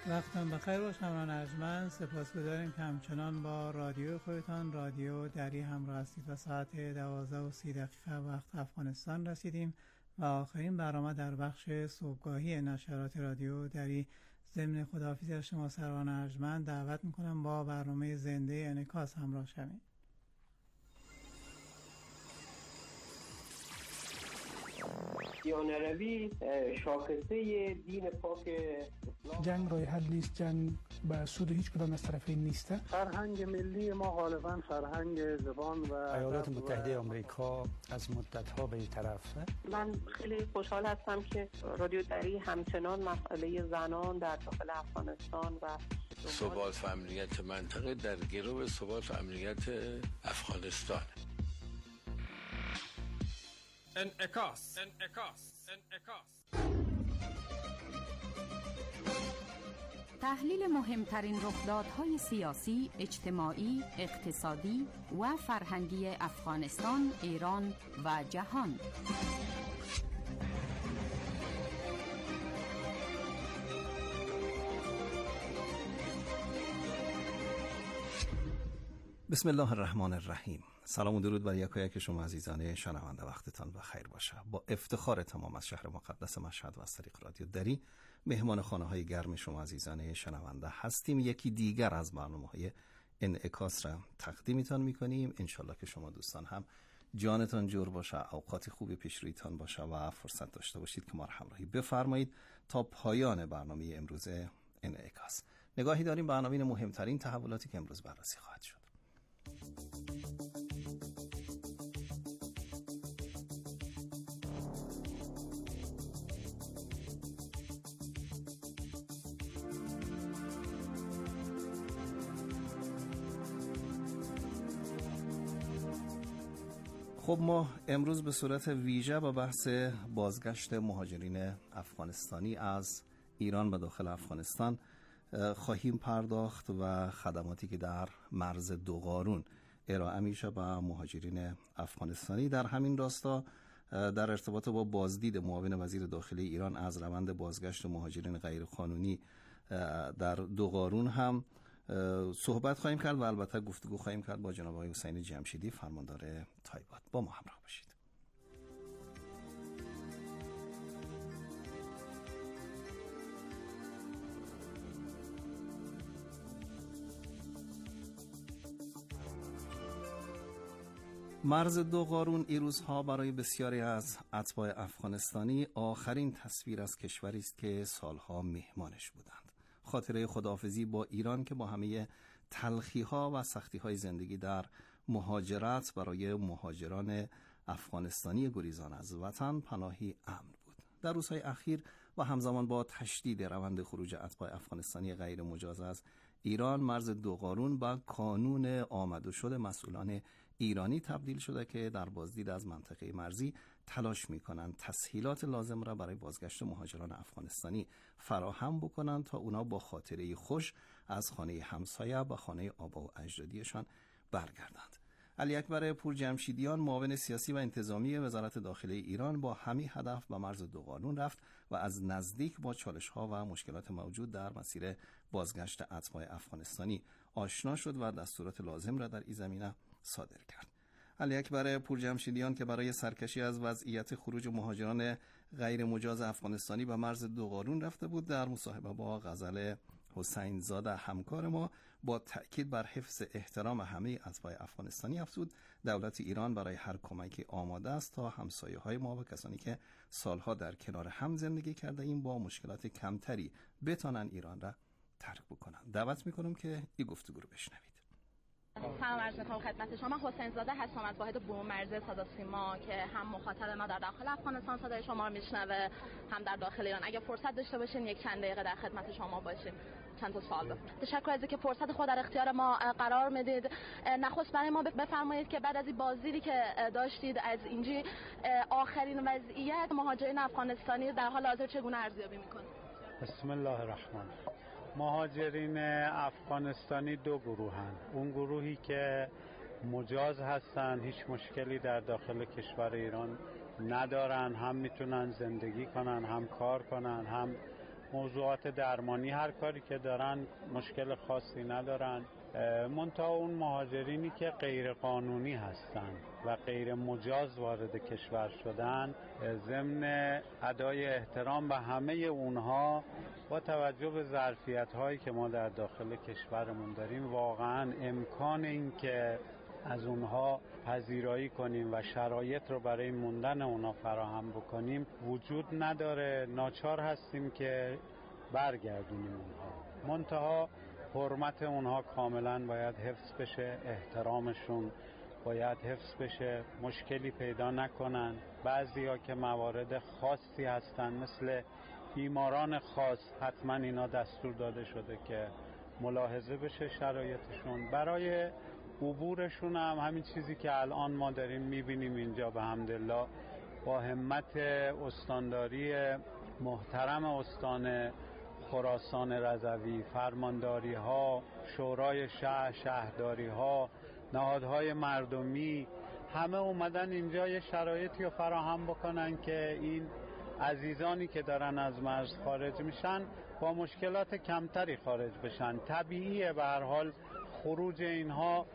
Speaker 9: وقتتان بخیر باشه همراهان ارجمند. سپاسگزاریم که همچنان با رادیو خودتان رادیو دری همراه هستید و ساعت 12:30 وقت افغانستان رسیدیم و آخرین برنامه در بخش صبحگاهی نشرات رادیو دری. ضمن خداحافظی از شما سروران ارجمند دعوت میکنم با برنامه زنده انعکاس همراه شوید.
Speaker 20: دیانروی شاخصه دین پاک اسلام.
Speaker 21: جنگ راه حل نیست، جنگ به سود هیچ کدام از طرفین نیست.
Speaker 22: فرهنگ ملی ما غالبا فرهنگ زبان و
Speaker 16: ایالات متحده آمریکا از مدت‌ها به این طرف.
Speaker 23: من خیلی خوشحال هستم که رادیو دری همچنان مسئله زنان در داخل افغانستان و
Speaker 24: ثبات و امنیت منطقه در گرو ثبات و امنیت افغانستان.
Speaker 25: انعکاس.
Speaker 26: تحلیل مهمترین رخدادهای سیاسی، اجتماعی، اقتصادی و فرهنگی افغانستان، ایران و جهان.
Speaker 27: بسم الله الرحمن الرحیم. سلام و درود بر یکایک شما عزیزان شنونده. وقتتان بخیر باشه. با افتخار تمام از شهر مقدس مشهد و از طریق رادیو دری مهمان خانه‌های گرم شما عزیزان شنونده هستیم. یکی دیگر از برنامه‌های انعکاس را تقدیمتان می‌کنیم. انشالله که شما دوستان هم جانتان جور باشه، اوقات خوبی پیش رویتان باشه و فرصت داشته باشید که ما را همراهی بفرمایید تا پایان برنامه امروز انعکاس. نگاهی داریم به عناوین مهمترین تحولاتی که امروز بررسی خواهد شد. خب ما امروز به صورت ویژه با بحث بازگشت مهاجرین افغانستانی از ایران به داخل افغانستان خواهیم پرداخت و خدماتی که در مرز دوقارون ارائه میشه به مهاجرین افغانستانی. در همین راستا در ارتباط با بازدید معاون وزیر داخلی ایران از روند بازگشت مهاجرین غیرقانونی در دوقارون هم صحبت خواهیم کرد و البته گفتگو خواهیم کرد با جناب آقای حسین جمشیدی، فرماندار تایبات. با ما همراه باشید. مرز دوقارون این روزها برای بسیاری از اتباع افغانستانی آخرین تصویر از کشوری است که سالها مهمانش بودند. خاطره خداحافظی با ایران که با همه تلخی‌ها و سختی‌های زندگی در مهاجرت برای مهاجران افغانستانی گریزان از وطن پناهی امن بود. در روزهای اخیر و همزمان با تشدید روند خروج اتباع افغانستانی غیر مجاز از ایران، مرز دوقارون به کانون آمد و شد مسئولان ایرانی تبدیل شده که در بازدید از منطقه مرزی تلاش می‌کنند تسهیلات لازم را برای بازگشت مهاجران افغانستانی فراهم بکنند تا اونا با خاطره خوش از خانه همسایه و خانه آبا و اجدادیشان برگردند. علی اکبر پورجمشیدیان، معاون سیاسی و انتظامی وزارت داخلی ایران، با همین هدف به مرز دوقارون رفت و از نزدیک با چالش‌ها و مشکلات موجود در مسیر بازگشت اتباع افغانستانی آشنا شد و دستورات لازم را در این زمینه صادر کرد. علی اکبر پورجمشیدیان که برای سرکشی از وضعیت خروج مهاجران غیر مجاز افغانستانی به مرز دوقارون رفته بود، در مصاحبه با غزل حسین زاده همکار ما با تأکید بر حفظ احترام همه اتباع افغانستانی افزود دولت ایران برای هر کمکی آماده است تا همسایه‌های ما و کسانی که سالها در کنار هم زندگی کرده ایم با مشکلات کمتری بتانن ایران را ترک بکنن. دعوت میکنم که این گفتگو رو بشنوید.
Speaker 12: سلام عرض می‌کنم خدمت شما. حسین زاده هستم از واحد بوم‌مرزی صدا سیما که هم مخاطب ما در داخل افغانستان صدای شما رو میشنوه، هم در داخل ایران. اگه فرصت داشته باشین یک چند دقیقه در خدمت شما باشیم، چند تا سوال بپرسیم. تشکر از اینکه فرصت خود در اختیار ما قرار میدید. نخست برای ما بفرمایید که بعد از این بازدیدی که داشتید از اینجا آخرین وضعیت مهاجرین افغانستانی در حال حاضر چگونه ارزیابی می‌کنید؟
Speaker 11: بسم الله الرحمن. مهاجرین افغانستانی دو گروهن. اون گروهی که مجاز هستن، هیچ مشکلی در داخل کشور ایران ندارن، هم میتونن زندگی کنن، هم کار کنن، هم موضوعات درمانی هر کاری که دارن مشکل خاصی ندارن. منتها اون مهاجرینی که غیر قانونی هستن و غیر مجاز وارد کشور شدن، ضمن ادای احترام به همه اونها با توجه به ظرفیت هایی که ما در داخل کشورمون داریم، واقعا امکان این که از اونها پذیرایی کنیم و شرایط رو برای موندن اونها فراهم بکنیم وجود نداره. ناچار هستیم که برگردونیم اونها، منتها حرمت اونها کاملا باید حفظ بشه، احترامشون باید حفظ بشه، مشکلی پیدا نکنن. بعضیا که موارد خاصی هستن مثل بیماران خاص، حتما اینا دستور داده شده که ملاحظه بشه شرایطشون. برای عبورشون هم همین چیزی که الان ما داریم میبینیم اینجا به حمدالله، با همت استانداری محترم استان خراسان رضوی، فرمانداری ها، شورای شهر، شهرداری ها، نهادهای مردمی، همه اومدن اینجا یه شرایطی رو فراهم بکنن که این عزیزانی که دارن از مرز خارج میشن با مشکلات کمتری خارج بشن. طبیعیه به هر حال خروج اینها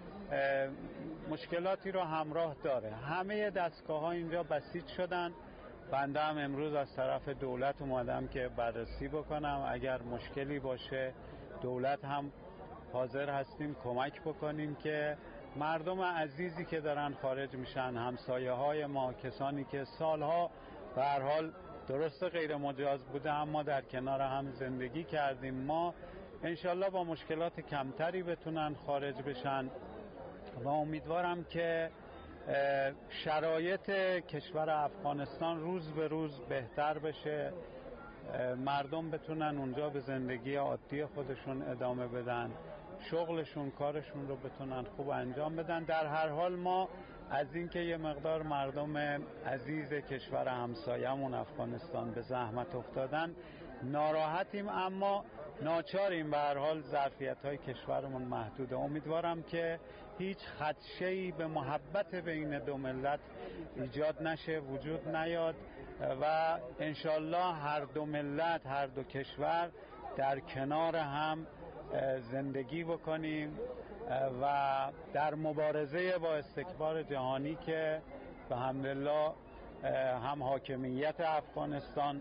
Speaker 11: مشکلاتی رو همراه داره. همه دستگاه ها اینجا بسیج شدن. بنده هم امروز از طرف دولت اومدم که بررسی بکنم، اگر مشکلی باشه دولت هم حاضر هستیم کمک بکنیم که مردم عزیزی که دارن خارج میشن، همسایه های ما، کسانی که سالها به هر حال درست غیر مجاز بوده اما در کنار هم زندگی کردیم، ما انشالله با مشکلات کمتری بتونن خارج بشن و امیدوارم که شرایط کشور افغانستان روز به روز بهتر بشه، مردم بتونن اونجا به زندگی عادی خودشون ادامه بدن، شغلشون، کارشون رو بتونن خوب انجام بدن. در هر حال ما از اینکه یه مقدار مردم عزیز کشور همسایه‌مون افغانستان به زحمت افتادن ناراحتیم، اما ناچاریم. به هر حال ظرفیت‌های کشورمون محدوده. امیدوارم که هیچ خدشه‌ای به محبت بین دو ملت ایجاد نشه، وجود نیاد و انشالله هر دو ملت، هر دو کشور در کنار هم زندگی بکنیم و در مبارزه با استکبار جهانی که به حمدالله هم حاکمیت افغانستان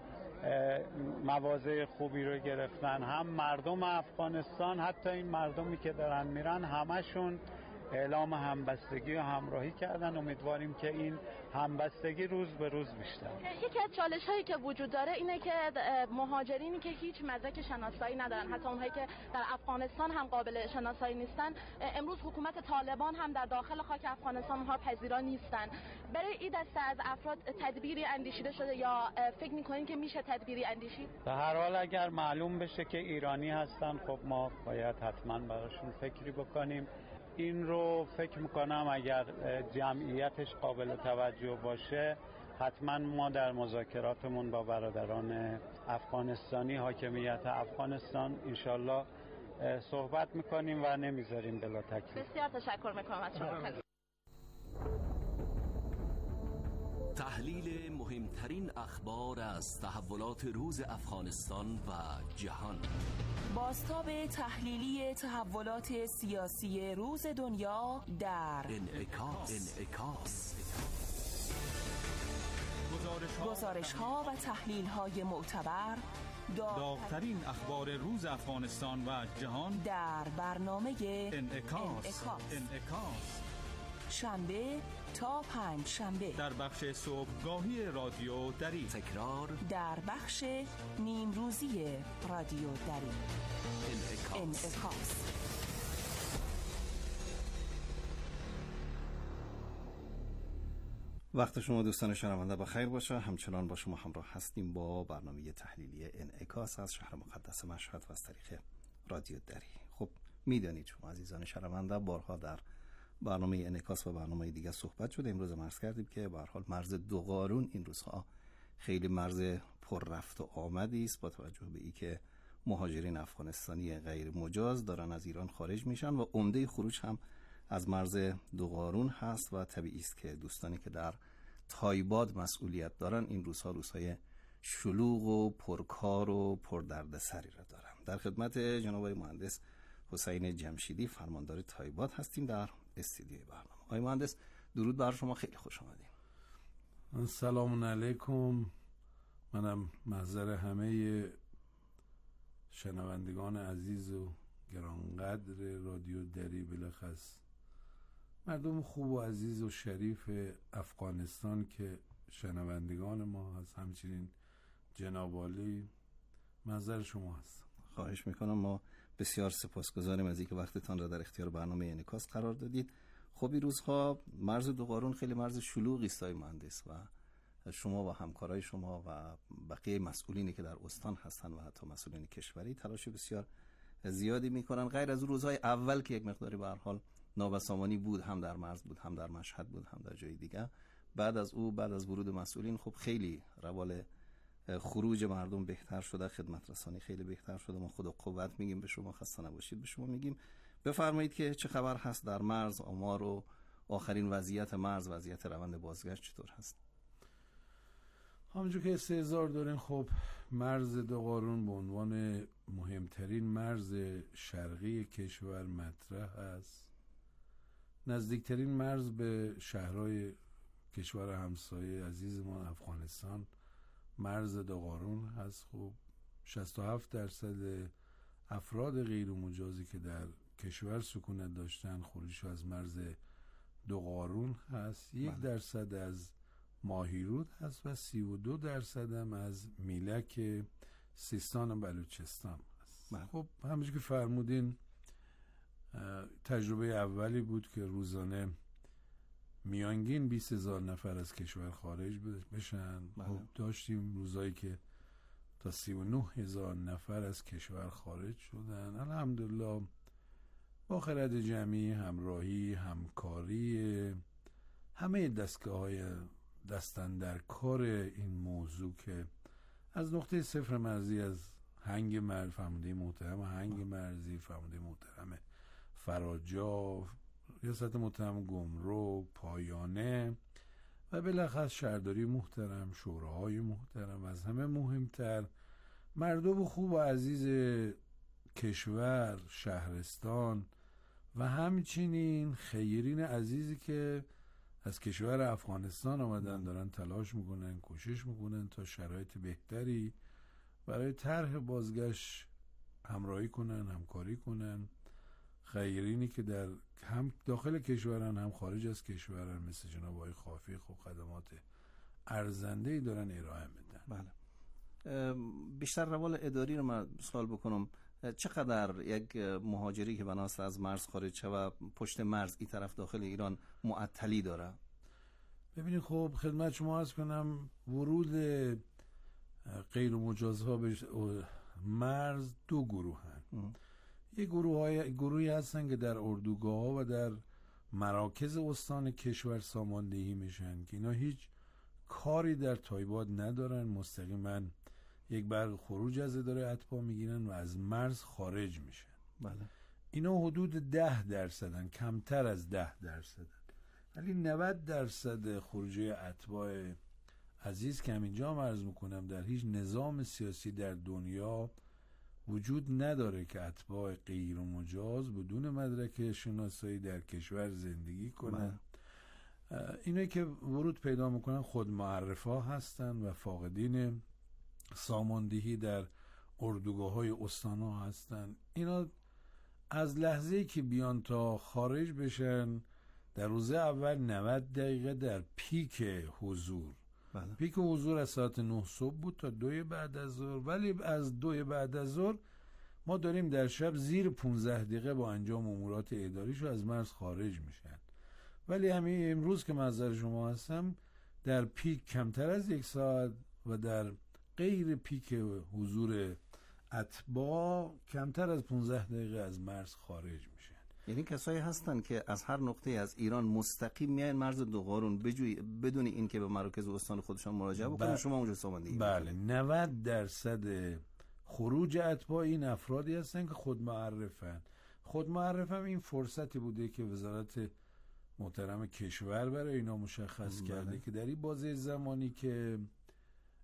Speaker 11: مواضع خوبی رو گرفتن، هم مردم افغانستان، حتی این مردمی که دارن میرن همشون اعلام همبستگی و همراهی کردن. امیدواریم که این همبستگی روز به روز بیشتر.
Speaker 12: یکی از چالش هایی که وجود داره اینه که مهاجرینی که هیچ مدرک شناسایی ندارن، حتی اونهایی که در افغانستان هم قابل شناسایی نیستن، امروز حکومت طالبان هم در داخل خاک افغانستان اونها پذیرا نیستن. برای این دسته از افراد تدبیری اندیشیده شده یا فکر میکنین که میشه تدبیری اندیشید؟
Speaker 11: به هر حال اگر معلوم بشه که ایرانی هستن، خب ما باید حتما براشون فکری بکنیم. این رو فکر میکنم اگر جمعیتش قابل توجه باشه حتما ما در مذاکراتمون با برادران افغانستانی، حاکمیت افغانستان انشالله صحبت میکنیم و نمیذاریم بلا تکلیف.
Speaker 12: بسیار تشکر میکنم از شما.
Speaker 19: تحلیل مهمترین اخبار از تحولات روز افغانستان و جهان.
Speaker 26: بازتاب تحلیلی تحولات سیاسی روز دنیا در
Speaker 19: انعکاس.
Speaker 26: گزارش‌ها و تحلیل‌های معتبر،
Speaker 2: داغ‌ترین اخبار روز افغانستان و جهان در
Speaker 26: برنامه
Speaker 2: انعکاس.
Speaker 26: شنبه تا پنج شنبه
Speaker 2: در بخش صبحگاهی رادیو دری،
Speaker 19: تکرار
Speaker 26: در بخش نیمروزی رادیو دری. انعکاس.
Speaker 27: وقت شما دوستان شنونده بخیر باشه. همچنان با شما همراه هستیم با برنامه تحلیلی انعکاس از شهر مقدس مشهد و از طریق رادیو دری. خب میدانید شما عزیزان شنونده بارها در برنامه انعکاس و برنامه دیگه صحبت شده. امروز عرض کردیم که به هر حال مرز دوقارون این روزها خیلی مرز پر رفت و آمدی است، با توجه به اینکه مهاجرین افغانستانی غیر مجاز دارن از ایران خارج میشن و عمده خروج هم از مرز دوقارون هست و طبیعی است که دوستانی که در تایباد مسئولیت دارن این روزها روزهای شلوغ و پرکار و پردردسری را دارم. در خدمت جناب مهندس حسین جمشیدی فرماندار تایبات هستیم در استودیوی برنامه. آقای مهندس درود بر شما، خیلی خوش آمدید.
Speaker 3: سلام علیکم. منم محضر همه شنوندگان عزیز و گرانقدر رادیو دری، بالاخص مردم خوب و عزیز و شریف افغانستان که شنوندگان ما هست، همچنین جناب عالی محضر شما هست.
Speaker 27: خواهش میکنم. ما بسیار سپاسگزاریم از اینکه وقتتان را در اختیار برنامه انعکاس قرار دادید. خب این روزها مرز دوقارون خیلی مرز شلوغی است آقای مهندس و شما و همکارای شما و بقیه مسئولینی که در استان هستن و حتی مسئولین کشوری تلاش بسیار زیادی میکنن. غیر از روزهای اول که یک مقداری به هر حال نابسامانی بود، هم در مرز بود، هم در مشهد بود، هم در جای دیگه، بعد از ورود مسئولین خب خیلی روال خروج مردم بهتر شده، خدمت رسانی خیلی بهتر شده. ما خدا قوت میگیم به شما، خسته نباشید به شما میگیم. بفرمایید که چه خبر هست در مرز، آمار و آخرین وضعیت مرز، وضعیت روند بازگشت چطور هست؟
Speaker 3: همونجور که استحضار دارین، خب مرز دوقارون به عنوان مهمترین مرز شرقی کشور مطرح است. نزدیکترین مرز به شهرهای کشور همسایه عزیز ما افغانستان مرز دوقارون هست. خب 67% افراد غیر مجازی که در کشور سکونت داشتن خروجش از مرز دوقارون هست. 1% از ماهیرود هست و 32% هم از میلک سیستان و بلوچستان هست. خب همونجور که فرمودین تجربه اولی بود که روزانه میانگین 20,000 نفر از کشور خارج بشن. خب داشتیم روزایی که تا 39,000 نفر از کشور خارج شدن. الحمدلله با خرد جمعی، همراهی، همکاری همه دستگاه‌های دستن در کار این موضوع که از نقطه صفر مرزی، از هنگ مرز، فرمانده محترم هنگ مرزی، فرمانده محترم فراجا، ریاست محترم گمرک، پایانه و بالاخص شهرداری محترم، شوراهای محترم، از همه مهمتر مردم خوب و عزیز کشور، شهرستان و همچنین خیرین عزیزی که از کشور افغانستان آمدن، دارن تلاش میکنن، کوشش میکنن تا شرایط بهتری برای طرح بازگشت همراهی کنن، همکاری کنن. خیرینی که در هم داخل کشورن هم خارج از کشورن مثل جناب آقای خافی خب خدمات ارزنده‌ای دارن ارائه میدن.
Speaker 27: بله. بیشتر روال اداری رو من سوال بکنم، چقدر یک مهاجری که بناست از مرز خارج شه و پشت مرز این طرف داخل ایران معطلی داره؟
Speaker 3: ببینید خب خدمت شما عرض کنم ورود غیر مجازها به مرز دو گروه هستند. یک گروهی هستن که در اردوگاه‌ها و در مراکز استان کشور ساماندهی میشن که اینا هیچ کاری در تایبات ندارن، مستقیما یک برق خروج از اداره اتباع میگیرن و از مرز خارج میشن.
Speaker 27: بله.
Speaker 3: اینا حدود 10%، کمتر از 10%. ولی 90% خروجی اتباع عزیز که همینجا عرض میکنم در هیچ نظام سیاسی در دنیا وجود نداره که اتباع غیر مجاز بدون مدرک شناسایی در کشور زندگی کنن. اینایی که ورود پیدا میکنن خود معرفا هستن و فاقدین ساماندهی در اردوگاه‌های استان‌ها هستن. اینا از لحظه‌ای که بیان تا خارج بشن در روز اول 90 دقیقه در پیک حضور.
Speaker 27: بله.
Speaker 3: پیک حضور از ساعت 9 صبح بود تا 2 بعد از ظهر، ولی از 2 بعد از ظهر ما داریم در شب زیر 15 دقیقه با انجام امورات اداریشو از مرز خارج میشن. ولی همین امروز که محضر شما هستم در پیک کمتر از 1 ساعت و در غیر پیک حضور اتباع کمتر از 15 دقیقه از مرز خارج میشن.
Speaker 27: یعنی کسایی هستن که از هر نقطه از ایران مستقیم میان مرز دوقارون بدون این که به مراکز استان خودشان مراجعه بکنن. شما اونجا ساماندهی.
Speaker 3: بله، 90% خروج اتباع این افرادی هستن که خود معرفن. خود معرفم این فرصتی بوده که وزارت محترم کشور برای اینا مشخص کرده که در این بازه زمانی که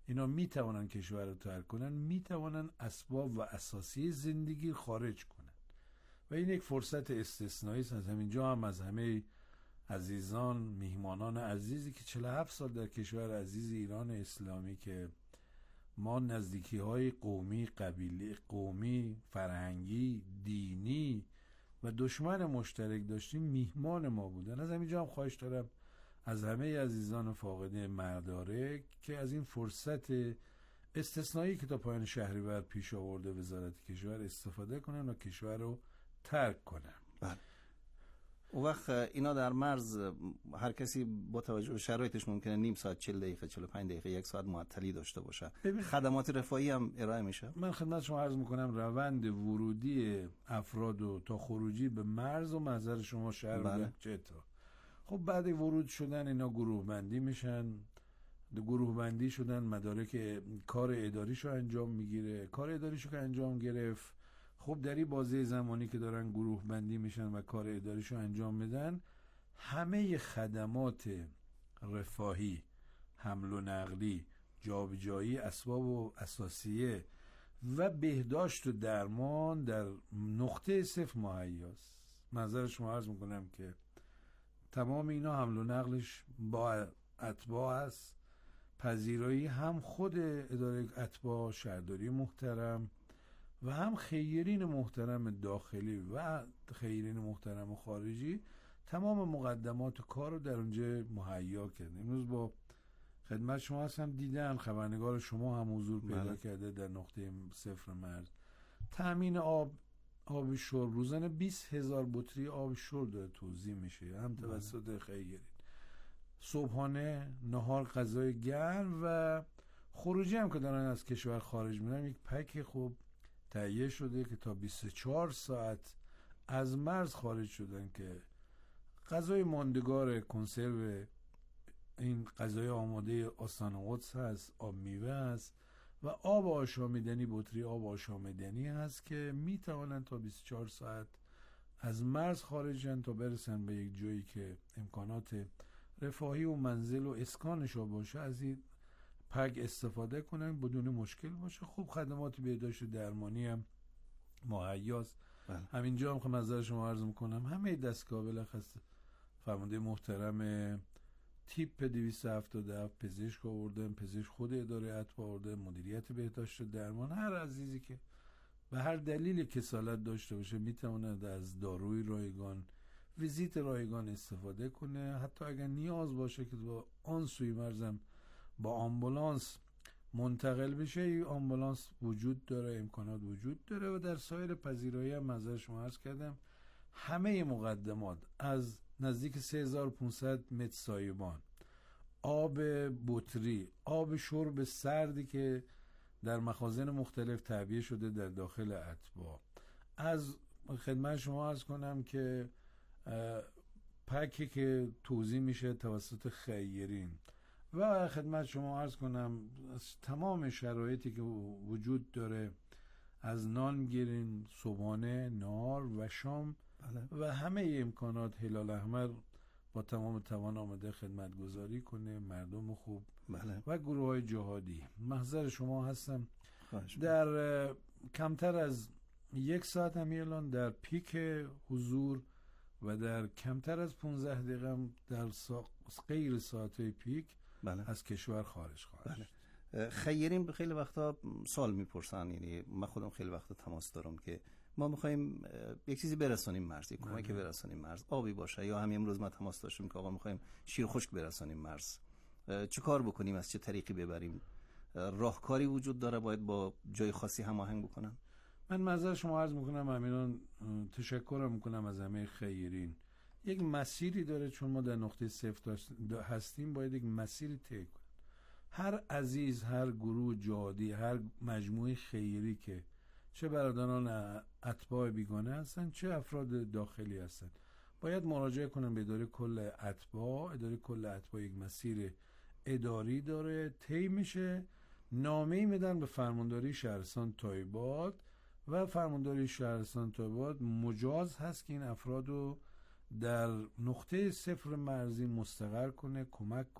Speaker 3: اینا میتوانن کشور رو ترک کنن، میتوانن اسباب و اساسی زندگی خارج کنن و این یک فرصت استثنایی است. از همینجا هم از همه عزیزان، میهمانان عزیزی که 47 سال در کشور عزیز ایران اسلامی که ما نزدیکی های قومی، قبیله، قومی، فرهنگی، دینی و دشمن مشترک داشتیم، میهمان ما بودن. از همینجا هم خواهش دارم از همه عزیزان فاقد مدارک که از این فرصت استثنایی که تا پایان شهریور پیش آورده وزارت کشور استفاده کنن و کشور رو ترک کنن.
Speaker 27: بله. اون وقت اینا در مرز هر کسی با توجه به شرایطش ممکنه نیم ساعت، 40 دقیقه، 45 دقیقه، 1 ساعت معطلی داشته باشه. خدمات رفاهی هم ارائه میشه. من
Speaker 3: خدمت شما عرض میکنم روند ورودی افراد و تا خروجی به مرز و محضر شما شهر بله. چطور؟ خب بعد ورود شدن اینا گروه بندی میشن، گروه بندی شدن، مدارک کار اداریشو انجام میگیره، کار اداریشو که انجام گرفت، خب در این بازه زمانی که دارن گروه بندی میشن و کار اداریشو انجام میدن، همه خدمات رفاهی، حمل و نقلی، جابجایی اسباب و اساسیه و بهداشت و درمان در نقطه صفر مهیاست. معذرت شما عرض میکنم که تمام اینا حمل و نقلش با اتباع است، پذیرایی هم خود اداره اتباع، شهرداری محترم و هم خیرین محترم داخلی و خیرین محترم خارجی، تمام مقدمات کار رو در اونجا مهیا کردن. امروز با خدمت شما هستم، دیدن خبرنگار شما هم حضور پیدا کرده در نقطه صفر مرز. تأمین آب شرب، روزانه 20,000 بطری آب شرب داره توزیع میشه، هم توسط خیرین. صبحانه، نهار، غذای گرم و خروجی هم که دارن از کشور خارج میرن، یک پک خوب تهیه شده که تا 24 ساعت از مرز خارج شدن که غذای ماندگار، کنسرو، این غذای آماده آستان قدس هست، آب میوه هست و آب آشامیدنی، بطری آب آشامیدنی هست که میتوانن تا 24 ساعت از مرز خارجن تا برسن به یک جایی که امکانات رفاهی و منزل و اسکانشو باشه، از این پک استفاده کنن بدون مشکل باشه. خوب خدمات بهداشت درمانی هم مهیاست. همینجا هم که نظر شما عرض میکنم همه دستگاه بلخص فرمانده محترم تیپ 277 پزشک آوردن، پزشک خود اداره اتباع آوردن، مدیریت بهداشت درمان. هر عزیزی که به هر دلیل کسالت داشته باشه میتواند از داروی رایگان، ویزیت رایگان استفاده کنه. حتی اگر نیاز باشه که با آن سوی مرزم با آمبولانس منتقل بشه، این آمبولانس وجود داره، امکانات وجود داره و در سایر پذیرایی هم نظر شما عرض کردم همه مقدمات از نزدیک 3500 متر سایبان، آب بطری، آب شرب سردی که در مخازن مختلف تعبیه شده در داخل اتباع، از خدمت شما عرض کنم که پکی که توزیع میشه توسط خیرین و خدمت شما عرض کنم از تمام شرایطی که وجود داره، از نان گیرین، صبحانه، نهار و شام و همه امکانات، هلال احمر با تمام توان آمده خدمت گذاری کنه، مردم خوب و گروه های جهادی. محضر شما هستم در کمتر از 1 ساعت هم الان در پیک حضور و در کمتر از 15 دقیقه در غیر ساعت پیک از کشور خارج خواهد شد.
Speaker 27: خیرین خیلی وقتا سوال میپرسن، یعنی من خودم خیلی وقتا تماس دارم که ما میخوایم یک چیزی برسونیم مرز، یک کمکی برسونیم مرز، آبی باشه، یا همین امروز ما تماس داشتیم که آقا میخوایم شیر خشک برسونیم مرز، چه کار بکنیم، از چه طریقی ببریم، راهکاری وجود داره، باید با جای خاصی هماهنگ بکنن؟
Speaker 3: من معذرت شما عرض میکنم، همینان تشکرم میکنم از همه خیرین. یک مسیری داره، چون ما در نقطه صفر هستیم باید یک مسیری طی کنیم. هر عزیز، هر گروه جهادی، هر مجموعه خیری که چه برادران اتباع بیگانه هستن چه افراد داخلی هستن باید مراجعه کنن به اداره کل اتباع. اداره کل اتباع یک مسیر اداری داره، طی میشه، نامه‌ای میدن به فرمانداری شهرستان تایباد و فرمانداری شهرستان تایباد مجاز هست که این افراد رو در نقطه صفر مرزی مستقر کنه، کمک